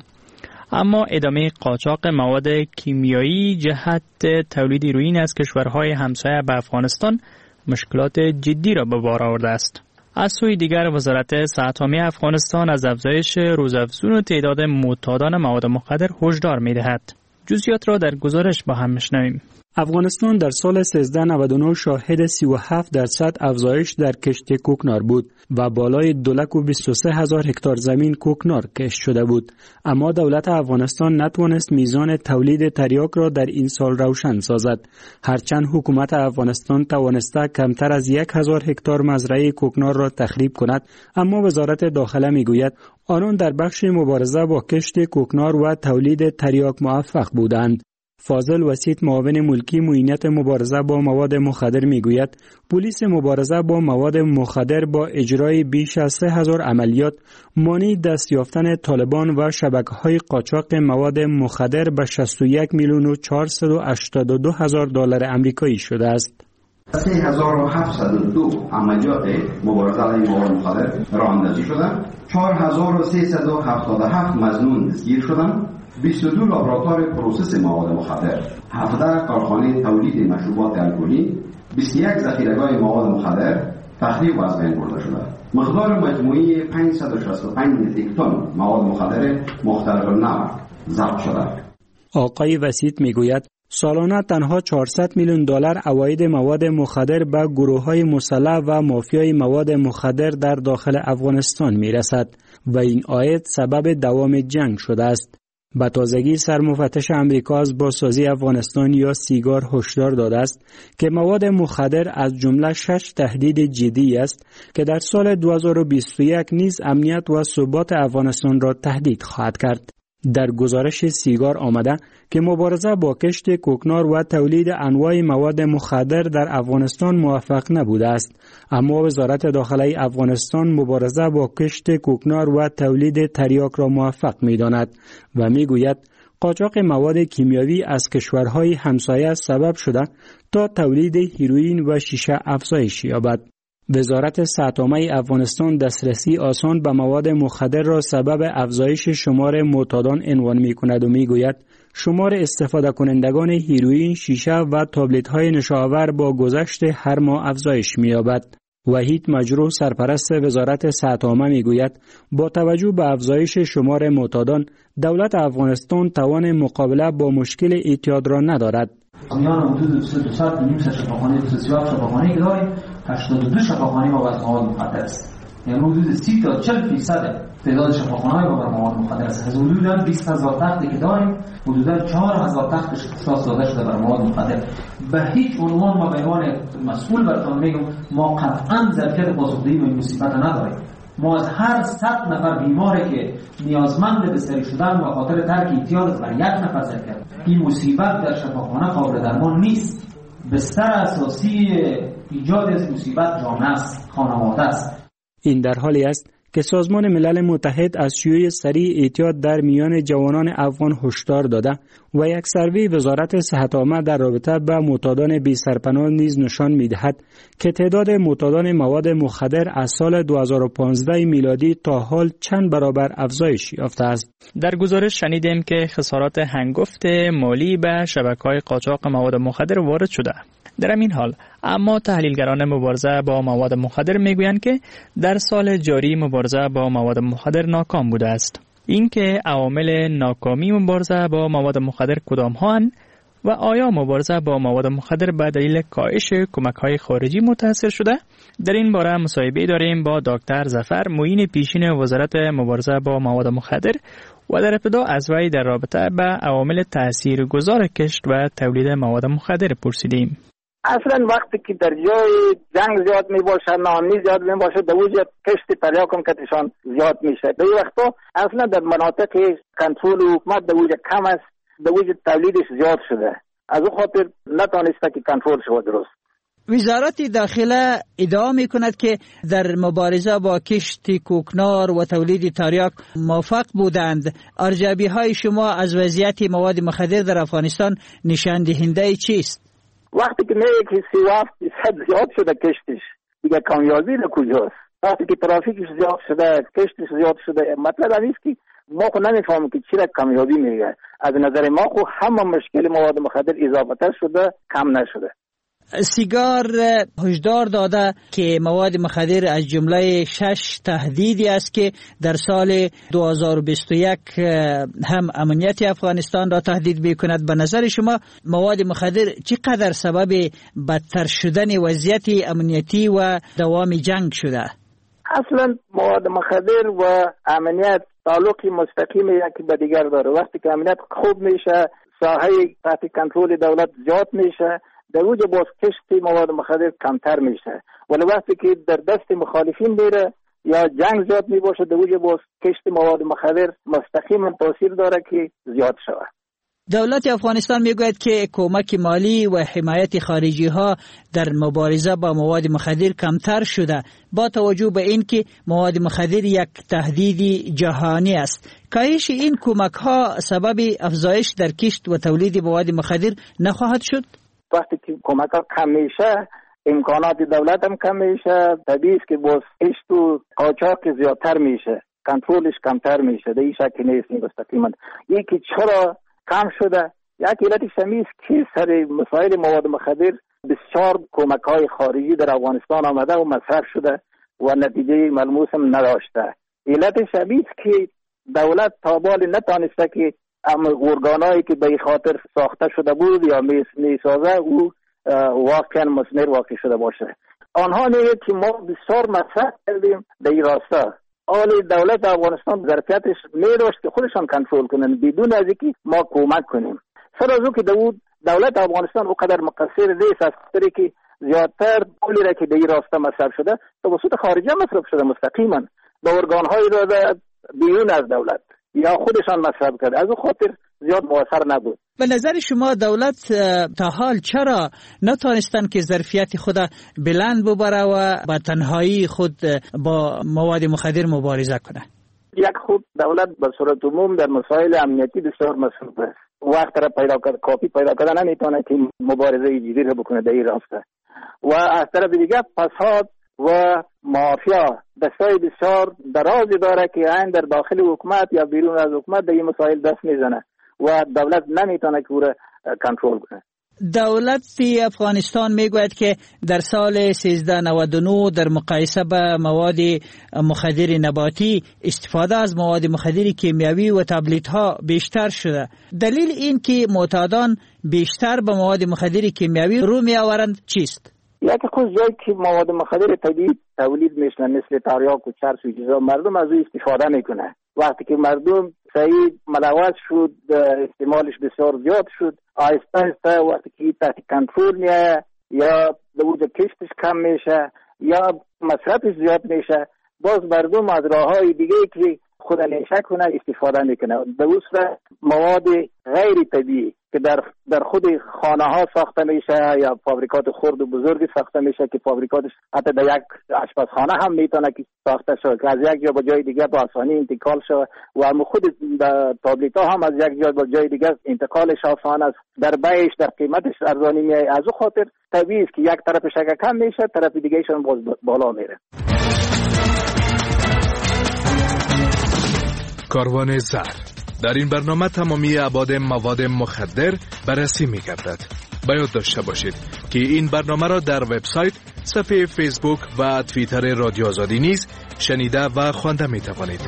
اما ادامه قاچاق مواد کیمیایی جهت تولید هیروئین از کشورهای همسایه به افغانستان مشکلات جدی را به بار آورده است. از سوی دیگر وزارت صحت عامه افغانستان از افزایش روزافزون تعداد معتادان مواد مخدر هشدار می‌دهد. جزئیات را در گزارش با هم می‌شنویم. افغانستان در سال سیزده نود و نه شاهد سی و هفت درصد افزایش در کشت کوکنار بود و بالای دو لک و بیست و سه هزار هکتار زمین کوکنار کشت شده بود. اما دولت افغانستان نتوانست میزان تولید تریاک را در این سال روشن سازد. هرچند حکومت افغانستان توانسته کمتر از یک هزار هکتار مزرعه کوکنار را تخریب کند، اما وزارت داخله میگوید آنان در بخش مبارزه با کشت کوکنار و تولید تریاک موفق بودند. فاضل وسیط معاون ملکی معینت مبارزه با مواد مخدر میگوید پلیس مبارزه با مواد مخدر با اجرای بیش از سه هزار عملیات مانع دست یافتن طالبان و شبکه‌های قاچاق مواد مخدر به شصت و یک میلیون و چهارصد و هشتاد و دو هزار دلار آمریکایی شده است. سه هزار و هفتصد و دو عملیات مبارزه علیه مواد مخدر راه اندازی شده. چهار هزار و سیصد و هفتاد و هفت مظنون دستگیر شدند. بیست و دو لابراتوار پروسس مواد مخدر، هفده کارخانه تولید مشروبات الکلی، بیست و یک ذخیره‌گاه مواد مخدر تخریب و از بین برده شده. مقدار مجموعی پانصد و شصت و پنج تن مواد مخدر مختلف النوع ضبط شده. آقای وسیط میگوید سالانه تنها چهارصد میلیون دلار عواید مواد مخدر به گروه‌های مسلح و مافیای مواد مخدر در داخل افغانستان میرسد و این عاید سبب دوام جنگ شده است. به تازگی سرمفتش امریکا از بازسازی افغانستان یا سیگار هشدار داده است که مواد مخدر از جمله شش تهدید جدی است که در سال دو هزار و بیست و یک نیز امنیت و ثبات افغانستان را تهدید خواهد کرد. در گزارش سیگار آمده که مبارزه با کشت کوکنار و تولید انواع مواد مخدر در افغانستان موفق نبوده است، اما وزارت داخله افغانستان مبارزه با کشت کوکنار و تولید تریاک را موفق می‌داند و می‌گوید قاچاق مواد کیمیاوی از کشورهای همسایه سبب شده تا تولید هیروئین و شیشه افزایش یابد. وزارت صحت‌عامه افغانستان دسترسی آسان به مواد مخدر را سبب افزایش شمار معتادان عنوان می‌کند و می‌گوید شمار استفاده کنندگان هیروئین، شیشه و تابلت‌های نشاور با گذشت هر ماه افزایش می‌یابد. وحید مجروح سرپرست وزارت صحت‌عامه می‌گوید با توجه به افزایش شمار معتادان، دولت افغانستان توان مقابله با مشکل اعتیاد را ندارد. میان حدود دویست نیم شفاخانه دویست و سی و هفت شفاخانه که داریم، هشتاد و دو شفاخانه ما از مواد مخدر است. یعنی حدود سی تا چهل درصد تعداد شفاخانه‌های ما بر مواد مخدر است. از حدود بیست هزار تختی که داریم، حدود چهار هزار تختش اختصاص داده شده بر مواد مخدر. به هیچ عنوان ما به عنوان مسئول برتون میگم ما قطعاً ظرفیت پاسخگویی به این مصیبت نداریم. ما از هر صد نفر بیماری که نیازمند بستری شدن به خاطر ترک اعتیاد بر یک نفر ذکر، این مصیبت در شفاخانه قابل درمان نیست. بستر اساسی ایجاد از مصیبت جامعه است، خانواده است. این در حالی است که سازمان ملل متحد از شیوع سریع اعتیاد در میان جوانان افغان هشدار داده و یک سروی وزارت صحت عامه در رابطه با معتادان بی سرپناه نیز نشان می‌دهد که تعداد معتادان مواد مخدر از سال دو هزار و پانزده میلادی تا حال چند برابر افزایش یافته است. در گزارش شنیدیم که خسارات هنگفت مالی به شبکه‌های قاچاق مواد مخدر وارد شده. در این حال اما تحلیلگران مبارزه با مواد مخدر میگویند که در سال جاری مبارزه با مواد مخدر ناکام بوده است. اینکه عوامل ناکامی مبارزه با مواد مخدر کدام هاند و آیا مبارزه با مواد مخدر به دلیل کاهش کمک‌های خارجی متأثر شده؟ در این باره مصاحبه داریم با دکتر ظفر معین پیشین وزارت مبارزه با مواد مخدر و در ابتدا از وی در رابطه با عوامل تاثیرگذار کشت و تولید مواد مخدر پرسیدیم. اصلا وقتی که در جای جنگ زیاد می باشه، ناامنی زیاد می باشه، در وجه کشت تریاک هم کتشان زیاد میشه. در این وقتا اصلا در مناطق کنترل حکومت در وجه کم است، در وجه تولیدش زیاد شده. از اون خاطر نتانسته که کنترل شود درست. وزارت داخله ادعا می کند که در مبارزه با کشت کوکنار و تولید تریاک موفق بودند. ارزیابی های شما از وضعیت مواد مخدر در افغانستان نشان دهنده چیست؟ وقتی که میگه که سی و هفت درصد زیاد شده کشتش، دیگه کامیابی در کجاست؟ وقتی که ترافیکش زیاد شده، کشتش زیاد شده، مطلب این است که ما خود نمیفهمیم که چرا کامیابی میگه. از نظر ما خود همه مشکل مواد مخدر اضافه شده، کم نشده. سیگار هشدار داده که مواد مخدر از جمله شش تهدیدی است که در سال دو هزار و بیست و یک هم امنیت افغانستان را تهدید می‌کند. به نظر شما مواد مخدر چقدر سبب بدتر شدن وضعیت امنیتی و دوام جنگ شده؟ اصلا مواد مخدر و امنیت تعلقی مستقیم یکی به دیگر داره. وقتی که امنیت خوب میشه، ساحه تحت کنترل دولت زیاد میشه، در وجه باز کشت مواد مخدر کمتر میشه. ولی وقتی که در دست مخالفین میره یا جنگ زیاد میباشه، در وجه باز کشت مواد مخدر مستقیما تاثیر داره که زیاد شود. دولت افغانستان میگوید که کمک مالی و حمایت خارجی ها در مبارزه با مواد مخدر کمتر شده، با توجه به اینکه مواد مخدر یک تهدید جهانی است. کاهش این کمک ها سبب افزایش در کشت و تولید مواد مخدر نخواهد شد؟ وقتی که کمک ها کم میشه، امکانات دولت هم کم میشه، طبیعی است که باز کشت و قاچاق زیادتر میشه، کنترلش کمتر میشه. در این شکل نیست مستقیما. یکی چرا کم شده؟ یک علتش همین است که سر مسائل مواد مخدر بسیار کمک های خارجی در افغانستان آمده و مصرف شده و نتیجه ملموس هم نداشته. علتش همین است که دولت تا بالی نتانسته که اما ارگانایی که به خاطر ساخته شده بود یا میسازه او واقعا مثمر واقع شده باشه. آنها میگه که ما بسیار مصرف کردیم در این راستا. آل دولت افغانستان ظرفیتش میداشت که خودشان کنترل کنن بدون از اینکه ما کمک کنیم. سر از او که دولت افغانستان اونقدر مقصر نیست، از خاطری که زیادتر پولی را که در این راستا مصرف شده توسط خارجی مصرف شده مستقیما به ارگان‌های داده بیرون از دولت یا خودشان مصرف کرده. از اون خاطر زیاد مؤثر نبود. به نظر شما دولت تا حال چرا نتونستن که ظرفیت خود بلند ببره و با تنهایی خود با مواد مخدر مبارزه کنه؟ یک خود دولت به صورت عموم در مسائل امنیتی بسیار مصروف است. وقت را پیدا کرد کافی پیدا کردن نمیتونه که مبارزه جدی را بکنه در این راسته. و از طرف دیگه فساد و مافیا دستای بسیار درازی داره که این در داخل حکومت یا بیرون از حکومت به این مسائل دست میزنه و دولت نمیتونه که او را کنترل کنه. دولت افغانستان میگوید که در سال سیزده نود و نه در مقایسه با مواد مخدر نباتی استفاده از مواد مخدر کیمیاوی و تابلت ها بیشتر شده. دلیل این که معتادان بیشتر به مواد مخدر کیمیاوی رو می آورند چیست؟ یکی خود جایی که مواد مخدر طبیعی تولید میشن مثل تریاک و چرس و چیزا مردم از او استفاده میکنه. وقتی که مردم صحیح ملوث شد استعمالش بسیار زیاد شد آهسته آهسته وقتی که تحت کنترل میایه یا دوجه کشتش کم میشه یا مصرفش زیاد میشه باز مردم از راههای دیگه که خود نیشه کنه استفاده میکنه. به اون صورت مواد غیر طبیعی که در در خود خانه ها ساخته میشه یا فابریکات خرد و بزرگ ساخته میشه که فابریکاتش حتی در یک آشپزخانه هم میتونه که ساخته شود که از یک جا به جای دیگه با آسانی انتقال شود و هم خود تابلت ها هم از یک جا به جای دیگه انتقالش آسان است، در بیعش در قیمتش ارزانی میاد. از اون خاطر طبیعی است که یک طرفش اگه کم میشه طرف دیگه ایشون باز بالا میره. کاروان زر در این برنامه تمامی ابعاد مواد مخدر بررسی می‌گردد. باید داشته باشید که این برنامه را در وبسایت، صفحه فیسبوک و توییتر رادیو آزادی نیز شنیده و خوانده می‌توانید.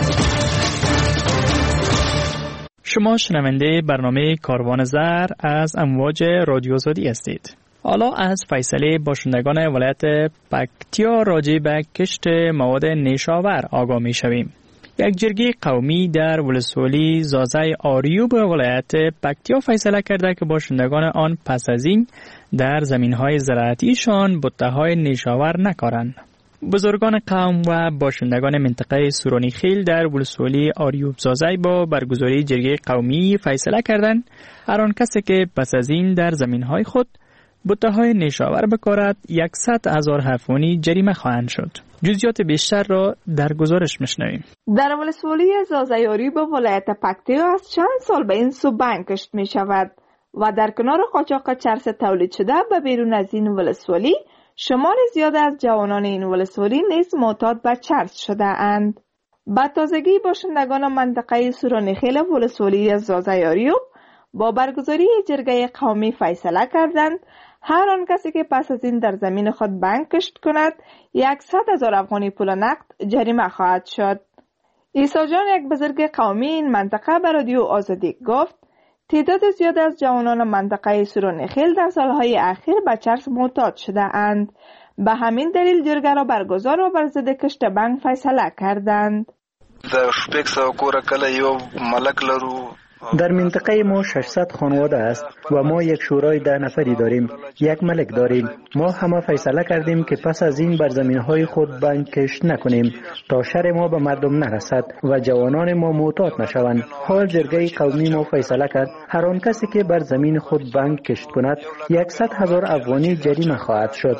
شما شنونده برنامه کاروان زر از امواج رادیو آزادی هستید. حالا از فیصله باشندگان ولایت پکتیا راجع به کشت مواد نیشاور آگاه می‌شویم. یک جرگه قومی در ولسوالی زازای آریوب ولایت پکتیا فیصله کرده که باشندگان آن پس از این در زمینهای زراعتیشان بته‌های نیشاور نکارند. بزرگان قوم و باشندگان منطقه سورانی خیل در ولسوالی آریوب زازای با برگزاری جرگه قومی فیصله کردند هر آن کسی که پس از این در زمینهای خود بته‌های نیشاور بکارد صد هزار افغانی جریمه خواهند شد. جزئیات بیشتر را در گزارش میشنویم. در ولسوالی زازای آریوب ولایت پکتیا از چند سال به این سو بنگ کشت می شود و در کنار قاچاق چرس تولید شده به بیرون از این ولسوالی شمار زیاد از جوانان این ولسوالی نیز معتاد به چرس شده اند. با تازگی باشندگان منطقه سورانی خیل ولسوالی زازای آریوب با برگزاری جرگه قومی فیصله کردند هر آن کسی که پس از این در زمین خود بنگ کشت کند صد هزار افغانی پول نقد جریمه خواهد شد. عیسی جان یک بزرگ قومی این منطقه به رادیو آزادی گفت تعداد زیاد از جوانان منطقه سورانی خیل در سالهای اخیر به چرس معتاد شده اند. به همین دلیل جرگه را برگزار و بر ضد کشت بنگ فیصله کردند. در شپږ سوه کوره کله یو ملک لرو. در منطقه ما ششصد خانواده است و ما یک شورای ده نفری داریم، یک ملک داریم. ما همه فیصله کردیم که پس از این بر زمینهای خود بنگ کشت نکنیم تا شر ما به مردم نرسد و جوانان ما معتاد نشوند. حال جرگه قومی ما فیصله کرد هر آن کسی که بر زمین خود بنگ کشت کند صد هزار افغانی جریمه خواهد شد.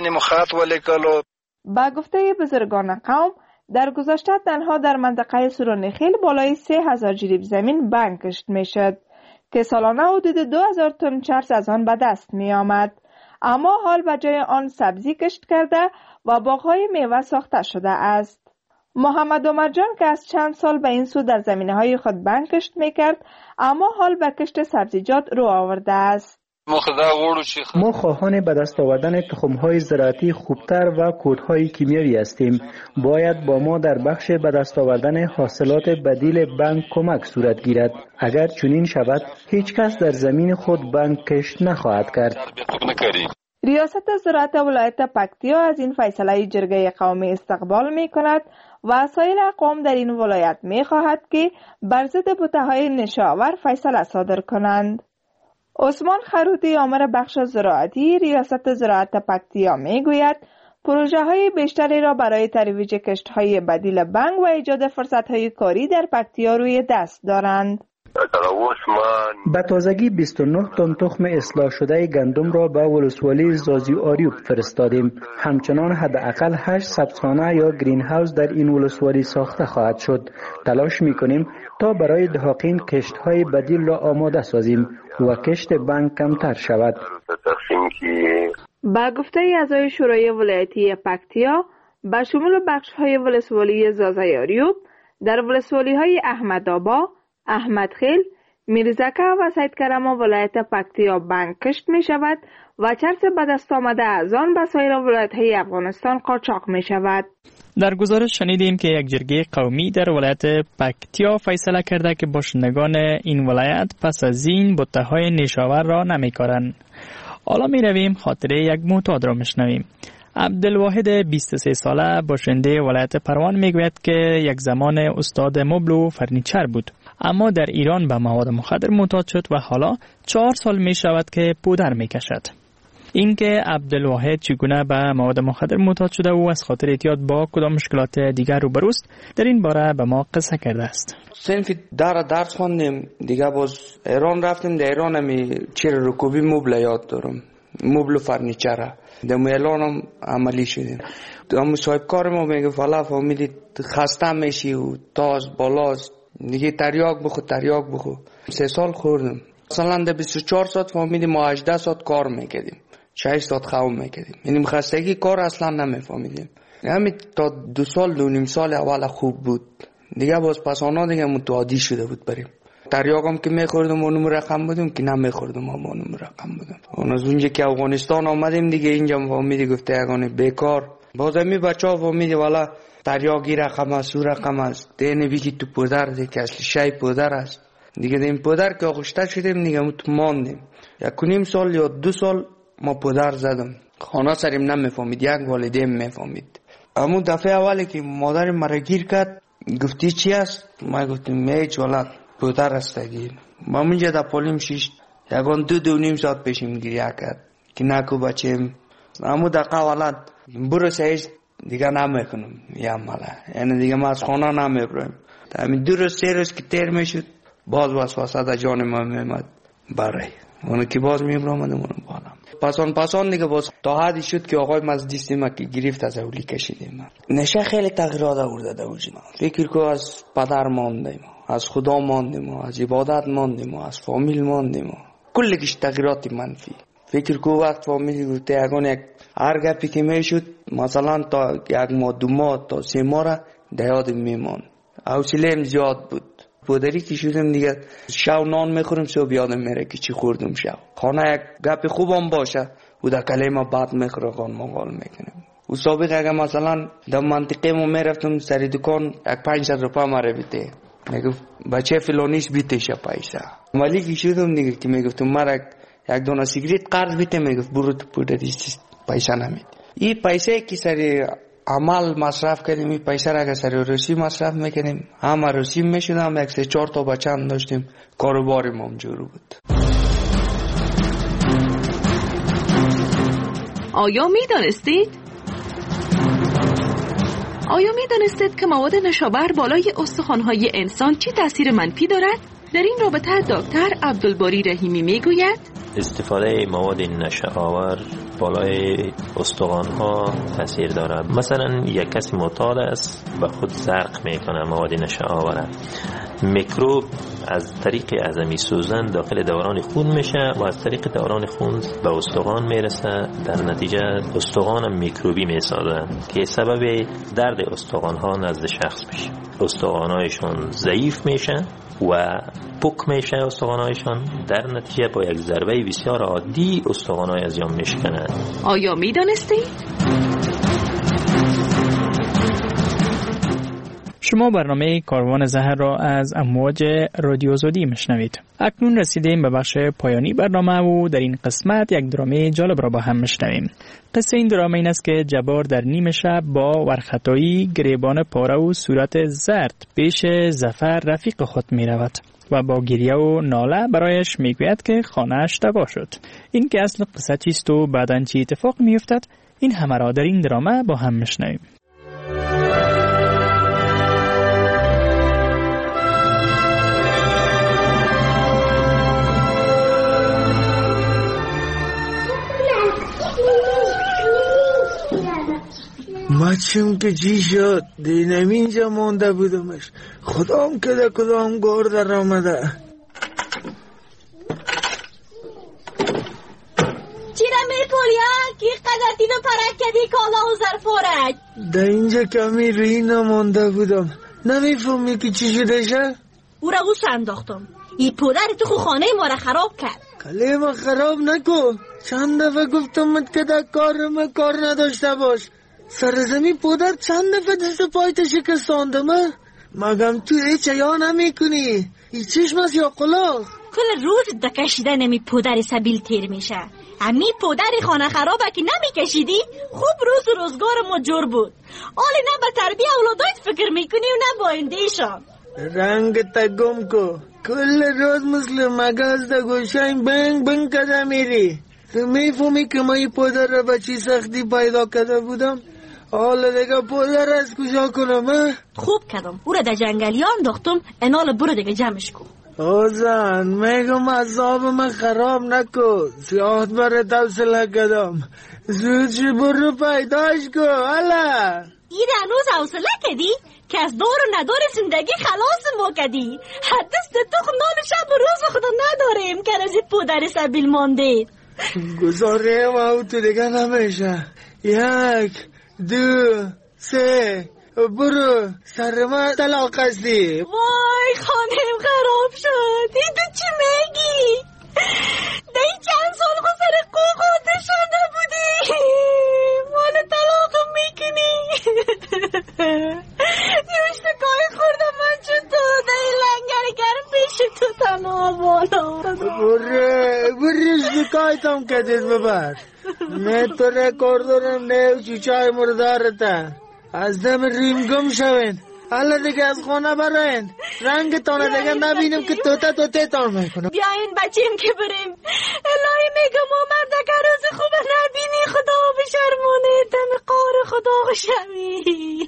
با گفته بزرگان قوم در گذشته تنها در منطقه سورانی خیل بالای سه هزار جریب زمین بنگ کشت می شد که سالانه حدود دو هزار تن چرس از آن به دست می آمد. اما حال به جای آن سبزی کشت کرده و باغ‌های میوه ساخته شده است. محمد عمر جان که از چند سال به این سو در زمینه های خود بنگ کشت می کرد اما حال به کشت سبزیجات رو آورده است. ما خواهان به دست آوردن تخم‌های زراعتی خوبتر و کودهای کیمیایی هستیم. باید با ما در بخش به دست آوردن حاصلات بدیل بنگ کمک صورت گیرد. اگر چنین شود هیچ کس در زمین خود بنگ کشت نخواهد کرد. ریاست زراعت ولایت پکتیا از این فیصله جرگه قومی استقبال می کند و سایر اقوام در این ولایت می خواهد که بر ضد بته‌های نشاور فیصله صادر کنند. عثمان خروتی آمر بخش زراعتی ریاست زراعت پکتیا می گوید پروژه های بیشتری را برای ترویج کشت های بدیل بنگ و ایجاد فرصت های کاری در پکتیا روی دست دارند. به تازگی بیست و نه تن تخم اصلاح شده گندم را به ولسوالی زازی آریوب فرستادیم. همچنان حداقل هشت سبزخانه یا گرین هاوس در این ولسوالی ساخته خواهد شد. تلاش می‌کنیم تا برای دهاقین کشت‌های بدیل را آماده سازیم و کشت بنگ کمتر شود. با گفته اعضای شورای ولایتی پکتیا به شمول بخش‌های ولسوالی زازایاریوب در ولسوالی‌های احمدآباد، احمدخیل، میرزکه و سیدکرم ولایت پکتیا بانک کشت می شود و چرس به دست آمده از آن به سایر ولایت‌های افغانستان قاچاق می شود. در گزارش شنیدیم که یک جرگه قومی در ولایت پکتیا فیصله کرده که باشندگان این ولایت پس از این بته‌های نیشاور را نمی‌کارند. حالا می رویم خاطره یک معتاد را میشنویم. عبدالواحد بیست و سه ساله باشنده ولایت پروان میگوید که یک زمان استاد مبل و فرنیچر بود، اما در ایران به مواد مخدر معتاد شد و حالا چهار سال می شود که پودر می کشد. اینکه عبدالواحد چگونه به مواد مخدر معتاد شده و از خاطر اعتیاد با کدام مشکلات دیگر روبروست در این باره به ما قصه کرده است. صنف در درس خواندیم، دیگه باز ایران رفتیم. در ایران همی چیر رکوبی مبل یاد دارم، مبل و فرنیچر. در میلان هم عملی شدیم. اما صاحب کار ما میگه فلا فهمیدی خسته میشی و تاز بالاست دیگه، تریاک بخو تریاک بخو. سه سال خوردم. مثلا در بیست و چهار ساعت فهمیدیم ما هجده ساعت کار میکردیم، شش ساعت خواب میکردیم. یعنی خستگی کار اصلا نمیفهمیدیم. همین تا دو سال دو نیم سال اول خوب بود، دیگه باز پس آنها دیگه متعادی شده بود بریم. تریاکم که میخوردم اونم رقم بودم که نمیخوردم اونم رقم بودم. اون از اونجا که افغانستان آمدیم دیگه اینجا فهمیدی گفته یگانه بیکار. باز همی بچه ها فهمیدی والا تریاکی رقم است، او رقم است. دینه بی که تو پودر دی که اصلی شای پودر است. دیگه دیم پودر که آغشته شدیم دیگه تو ماندیم. یک و نیم سال یا دو سال ما پودر زدم. خانه سریم نمیفهمید، یک والدیم میفهمید. اما دفعه اولی که مادر مرا گیر کرد گفتی چی است؟ ما گفتم میچ والا پودر است گیر. ما منجا دا پولیم شیش یکان دو دو نیم ساعت پیشیم گریه کرد که نکو بچیم. اما دقیقه والا برو سایش دیگه نمیکنم یا مالا، یعنی دیگه ما از خانه نمیبرم. همین دو روز سه روز که تیر میشد باز وسوسه در جان ما میمد برای اونو که باز میبرم اونو بالم. پسان پسان دیگه باز تا حدی شد که آقای مزدیستی ما که گرفت از اولی کشیدیم. نشه خیلی تغییرات آورده در وجود ما. فکر که از پدر ماندیم، از خدا ماندیم، از عبادت ماندیم، از فامیل ماندیم، کلش تغییرات منفی. فکر که وقت فامیلی گفته یکان یک هر گپی که میشد مثلا تا یک ماه دو ماه تا سه ماه را در یادم میمان. حوصله‌ام زیاد بود. پودری که شدم دیگه شو نان میخورم صبح یادم میره که چی خوردم شو. خانه یک گپ خوبم باشه و در کلمه بعد میخوره خان مقال میکنم. و سابق اگه مثلا در منطقه ما میرفتم سر دکان یک پنجصد روپیه مره بیته، میگفت بچه فلانیش بیتشه پیسه. ولی که شدم دیگه که میگفتم مرا یک دونه سیگریت قرض بیته، میگفت برو تو پودری پیسه نمید. این پیسه که سر عمل مصرف کردیم، این پیسه را اگر سر روسی مصرف میکنیم همه روسی میشدم. یک سه چهار تا بچه هم داشتیم، کاروباریم هم جورو بود. آیا میدانستید؟ آیا میدانستید که مواد نشابر بالای استخوان‌های انسان چه تاثیر منفی دارد؟ در این رابطه دکتر عبدالباری رحیمی میگوید استفاده مواد نشه‌آور بالای استخوان‌ها تاثیر دارد. مثلا یک کسی معتاد است به خود زرق میکنه مواد نشه‌آور، میکروب از طریق عظمی سوزن داخل دوران خون میشه و از طریق دوران خون به استخوان میرسه، در نتیجه استخوان هم میکروبی میسازه که سبب درد استخوان‌ها نزد شخص میشه. استخوان‌هایشون ضعیف میشه و پوک میشه استخوان‌هایشان، در نتیجه با یک ضربه بسیار عادی استخوان‌های از جان میشکنند. آیا میدانستید؟ شما برنامه کاروان زهر را از امواج رادیو آزادی میشنوید. اکنون رسیدیم به بخش پایانی برنامه و در این قسمت یک درامه جالب را با هم میشنویم. قصه این درامه این است که جبار در نیمه شب با ورختایی گریبان پاره و صورت زرد پیش ظفر رفیق خود می رود و با گریه و ناله برایش میگوید که خانه‌اش تباه شد. این که اصل قصه چیست و بعداً چی اتفاق میافتد، این همه را در این درامه با هم میشنویم. مچم که چی شد دینم اینجا مونده بودمش، خدام که ده کدام گور در آمده. چیره میپولیا کی ترک کردی کالا و ظرفارک؟ در اینجا کمی روی نمانده بودم. نمیفهمی که چی شده شه؟ او را او انداختم. این پدر تو خو خانه ما را خراب کرد. کلی ما خراب نکن. چند دفعه گفتم که در کار ما کار نداشته باش. سرزمی پدر چند دفعه دست پایت شکستاندم. مگم تو هیچ یا نمی کنی؟ ای چشم است یا قلاق؟ کل روز دکشیدن امی پدر سبیل تیر میشه. امی پدر خانه خرابه که نمی کشیدی خوب روز و روزگار ما جور بود. آلی نه به تربیه اولادایت فکر میکنی و نه با ایندهشان. رنگ تا گم کو. کل روز مثل مگاز دا گوشاین بنگ بنگ کده میری. تو میفهمی که ما ای پدر را به چی سختی پیدا کده بودم؟ حالا دیگه پدر از کجا کنم؟ خوب کردم. او را در جنگلی انداختم. انال برو دیگه جمعش کن. آزان میگم عذاب من خراب نکن. سیاحت بره توصله کدم. زودش برو پیداش کن. حالا این هنوز حوصله کدی که از دور و ندور زندگی خلاص ما کدی. حدست تو خنال شب و روز خدا نداریم که از این پدر سبیل مانده. گذاره و تو دیگه نمیشه. یک دو سه برو سر من طلاق هستی. وای خانم خراب شد. این تو چی میگی؟ دی چند سال خود سر قوقات شده بودی مال طلاق میکنی. یوش بکای خوردم من چون تو دی لنگر گرم پیش تو تنها بالا. بره بره شکایتم کدید ببر. نه تو رکوردارم نه چوچای مردارتا. از دم ریم گم شوین. حالا دیگه از خانه براین. رنگ تانه دیگه نبینم که توته توته تان میکنم. بیاین بچیم که بریم. الهی میگم آمد که روز خوب نبینی خدا بشرمونه دم قار خدا شمی.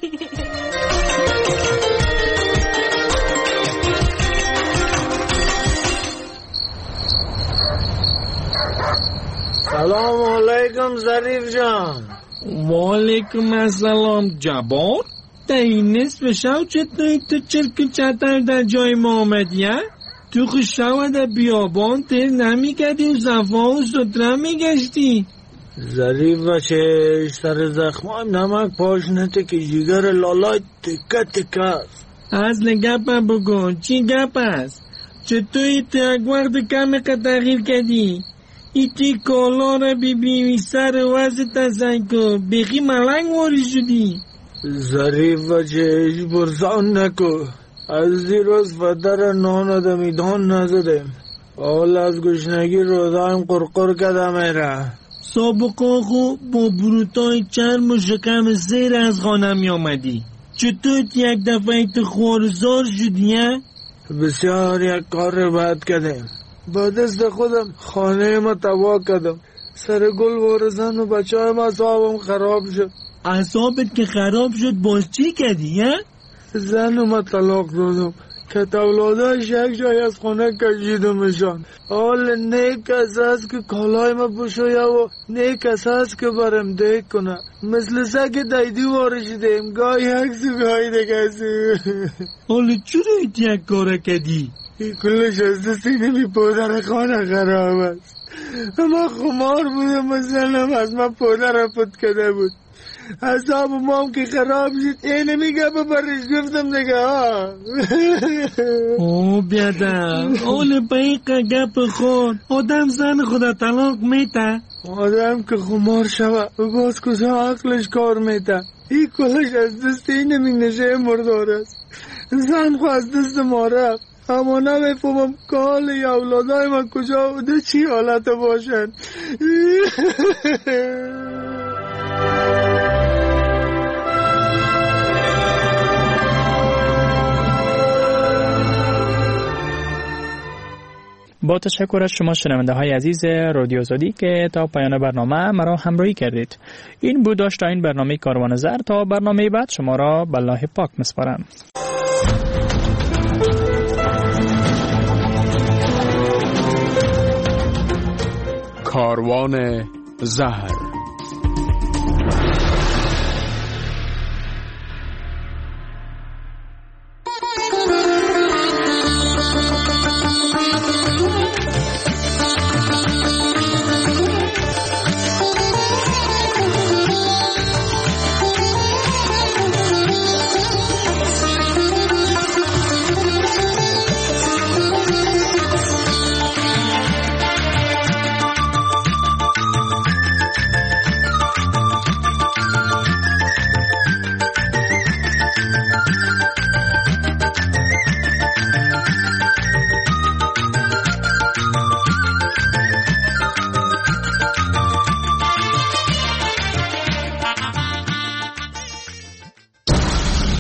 سلام علیکم ظریف جان. و علیکم السلام جبار. در این نصف شو چطوری تو چرک چطر در جای ما آمدی ها؟ تو خوش شو در بیابان تیر نمی کردیم صفا و ستره می گشتی. ظریف بچه سر زخمای نمک پاشنته که جگر لالای تکه تکه. از گپ بگو چی گپ است؟ چطوری تو یک وقت کم که تغییر کردی؟ ایتی کالا را بی بی سر وزد تسایکو بخی ملنگ واری شدی. ظریف بچه برسان نکو. از دیروز فدر نان دمیدان نزدیم. حال از گشنگی روزایم قرقر کده میره. سابقا خو با بروتای چرم و شکم زیر از خانه می آمدی. چطور یک دفعه تو خوارزار شدی ها؟ بسیار یک کار بد کردیم. با دست خودم خانه ما تباه کردم. سر گل وارزن و بچه های ما صاحبم خراب شد. اعصابت که خراب شد باز چی کردی ها؟ زن ما طلاق دادم که تولادش یک جای از خانه کشیدمشان. حال نیک کس هست که کالای ما بشویه و نیک کس هست که برم دیک کنه. مثل سگ دیدی وارشیدیم گاه یک سو گاهی دیگه سو. حال چرا ایت یک کاره کردی؟ این کلش از دستینه می پدر خانه خراب است. اما خمار بودم و زنم از من پدر پت کده بود. حساب ما هم که خراب شد اینه میگه ببرش گفتم دیگه ها. او بیادم اول بایقه گپ خود آدم زن خدا طلاق میته. آدم که خمار شوه و باز کجا عقلش کار میته. این کلش از دست اینه می نشه مردار است. زن خو از دست ما رفت اما نمیفهمم که حال اولادای من کجا بوده چی حالت باشن. با تشکر از شما شنونده های عزیز رادیو آزادی که تا پایان برنامه مرا همراهی کردید. این بود داشت این برنامه کاروان زر. تا برنامه بعد شما را به الله پاک میسپارم. کاروان زهر.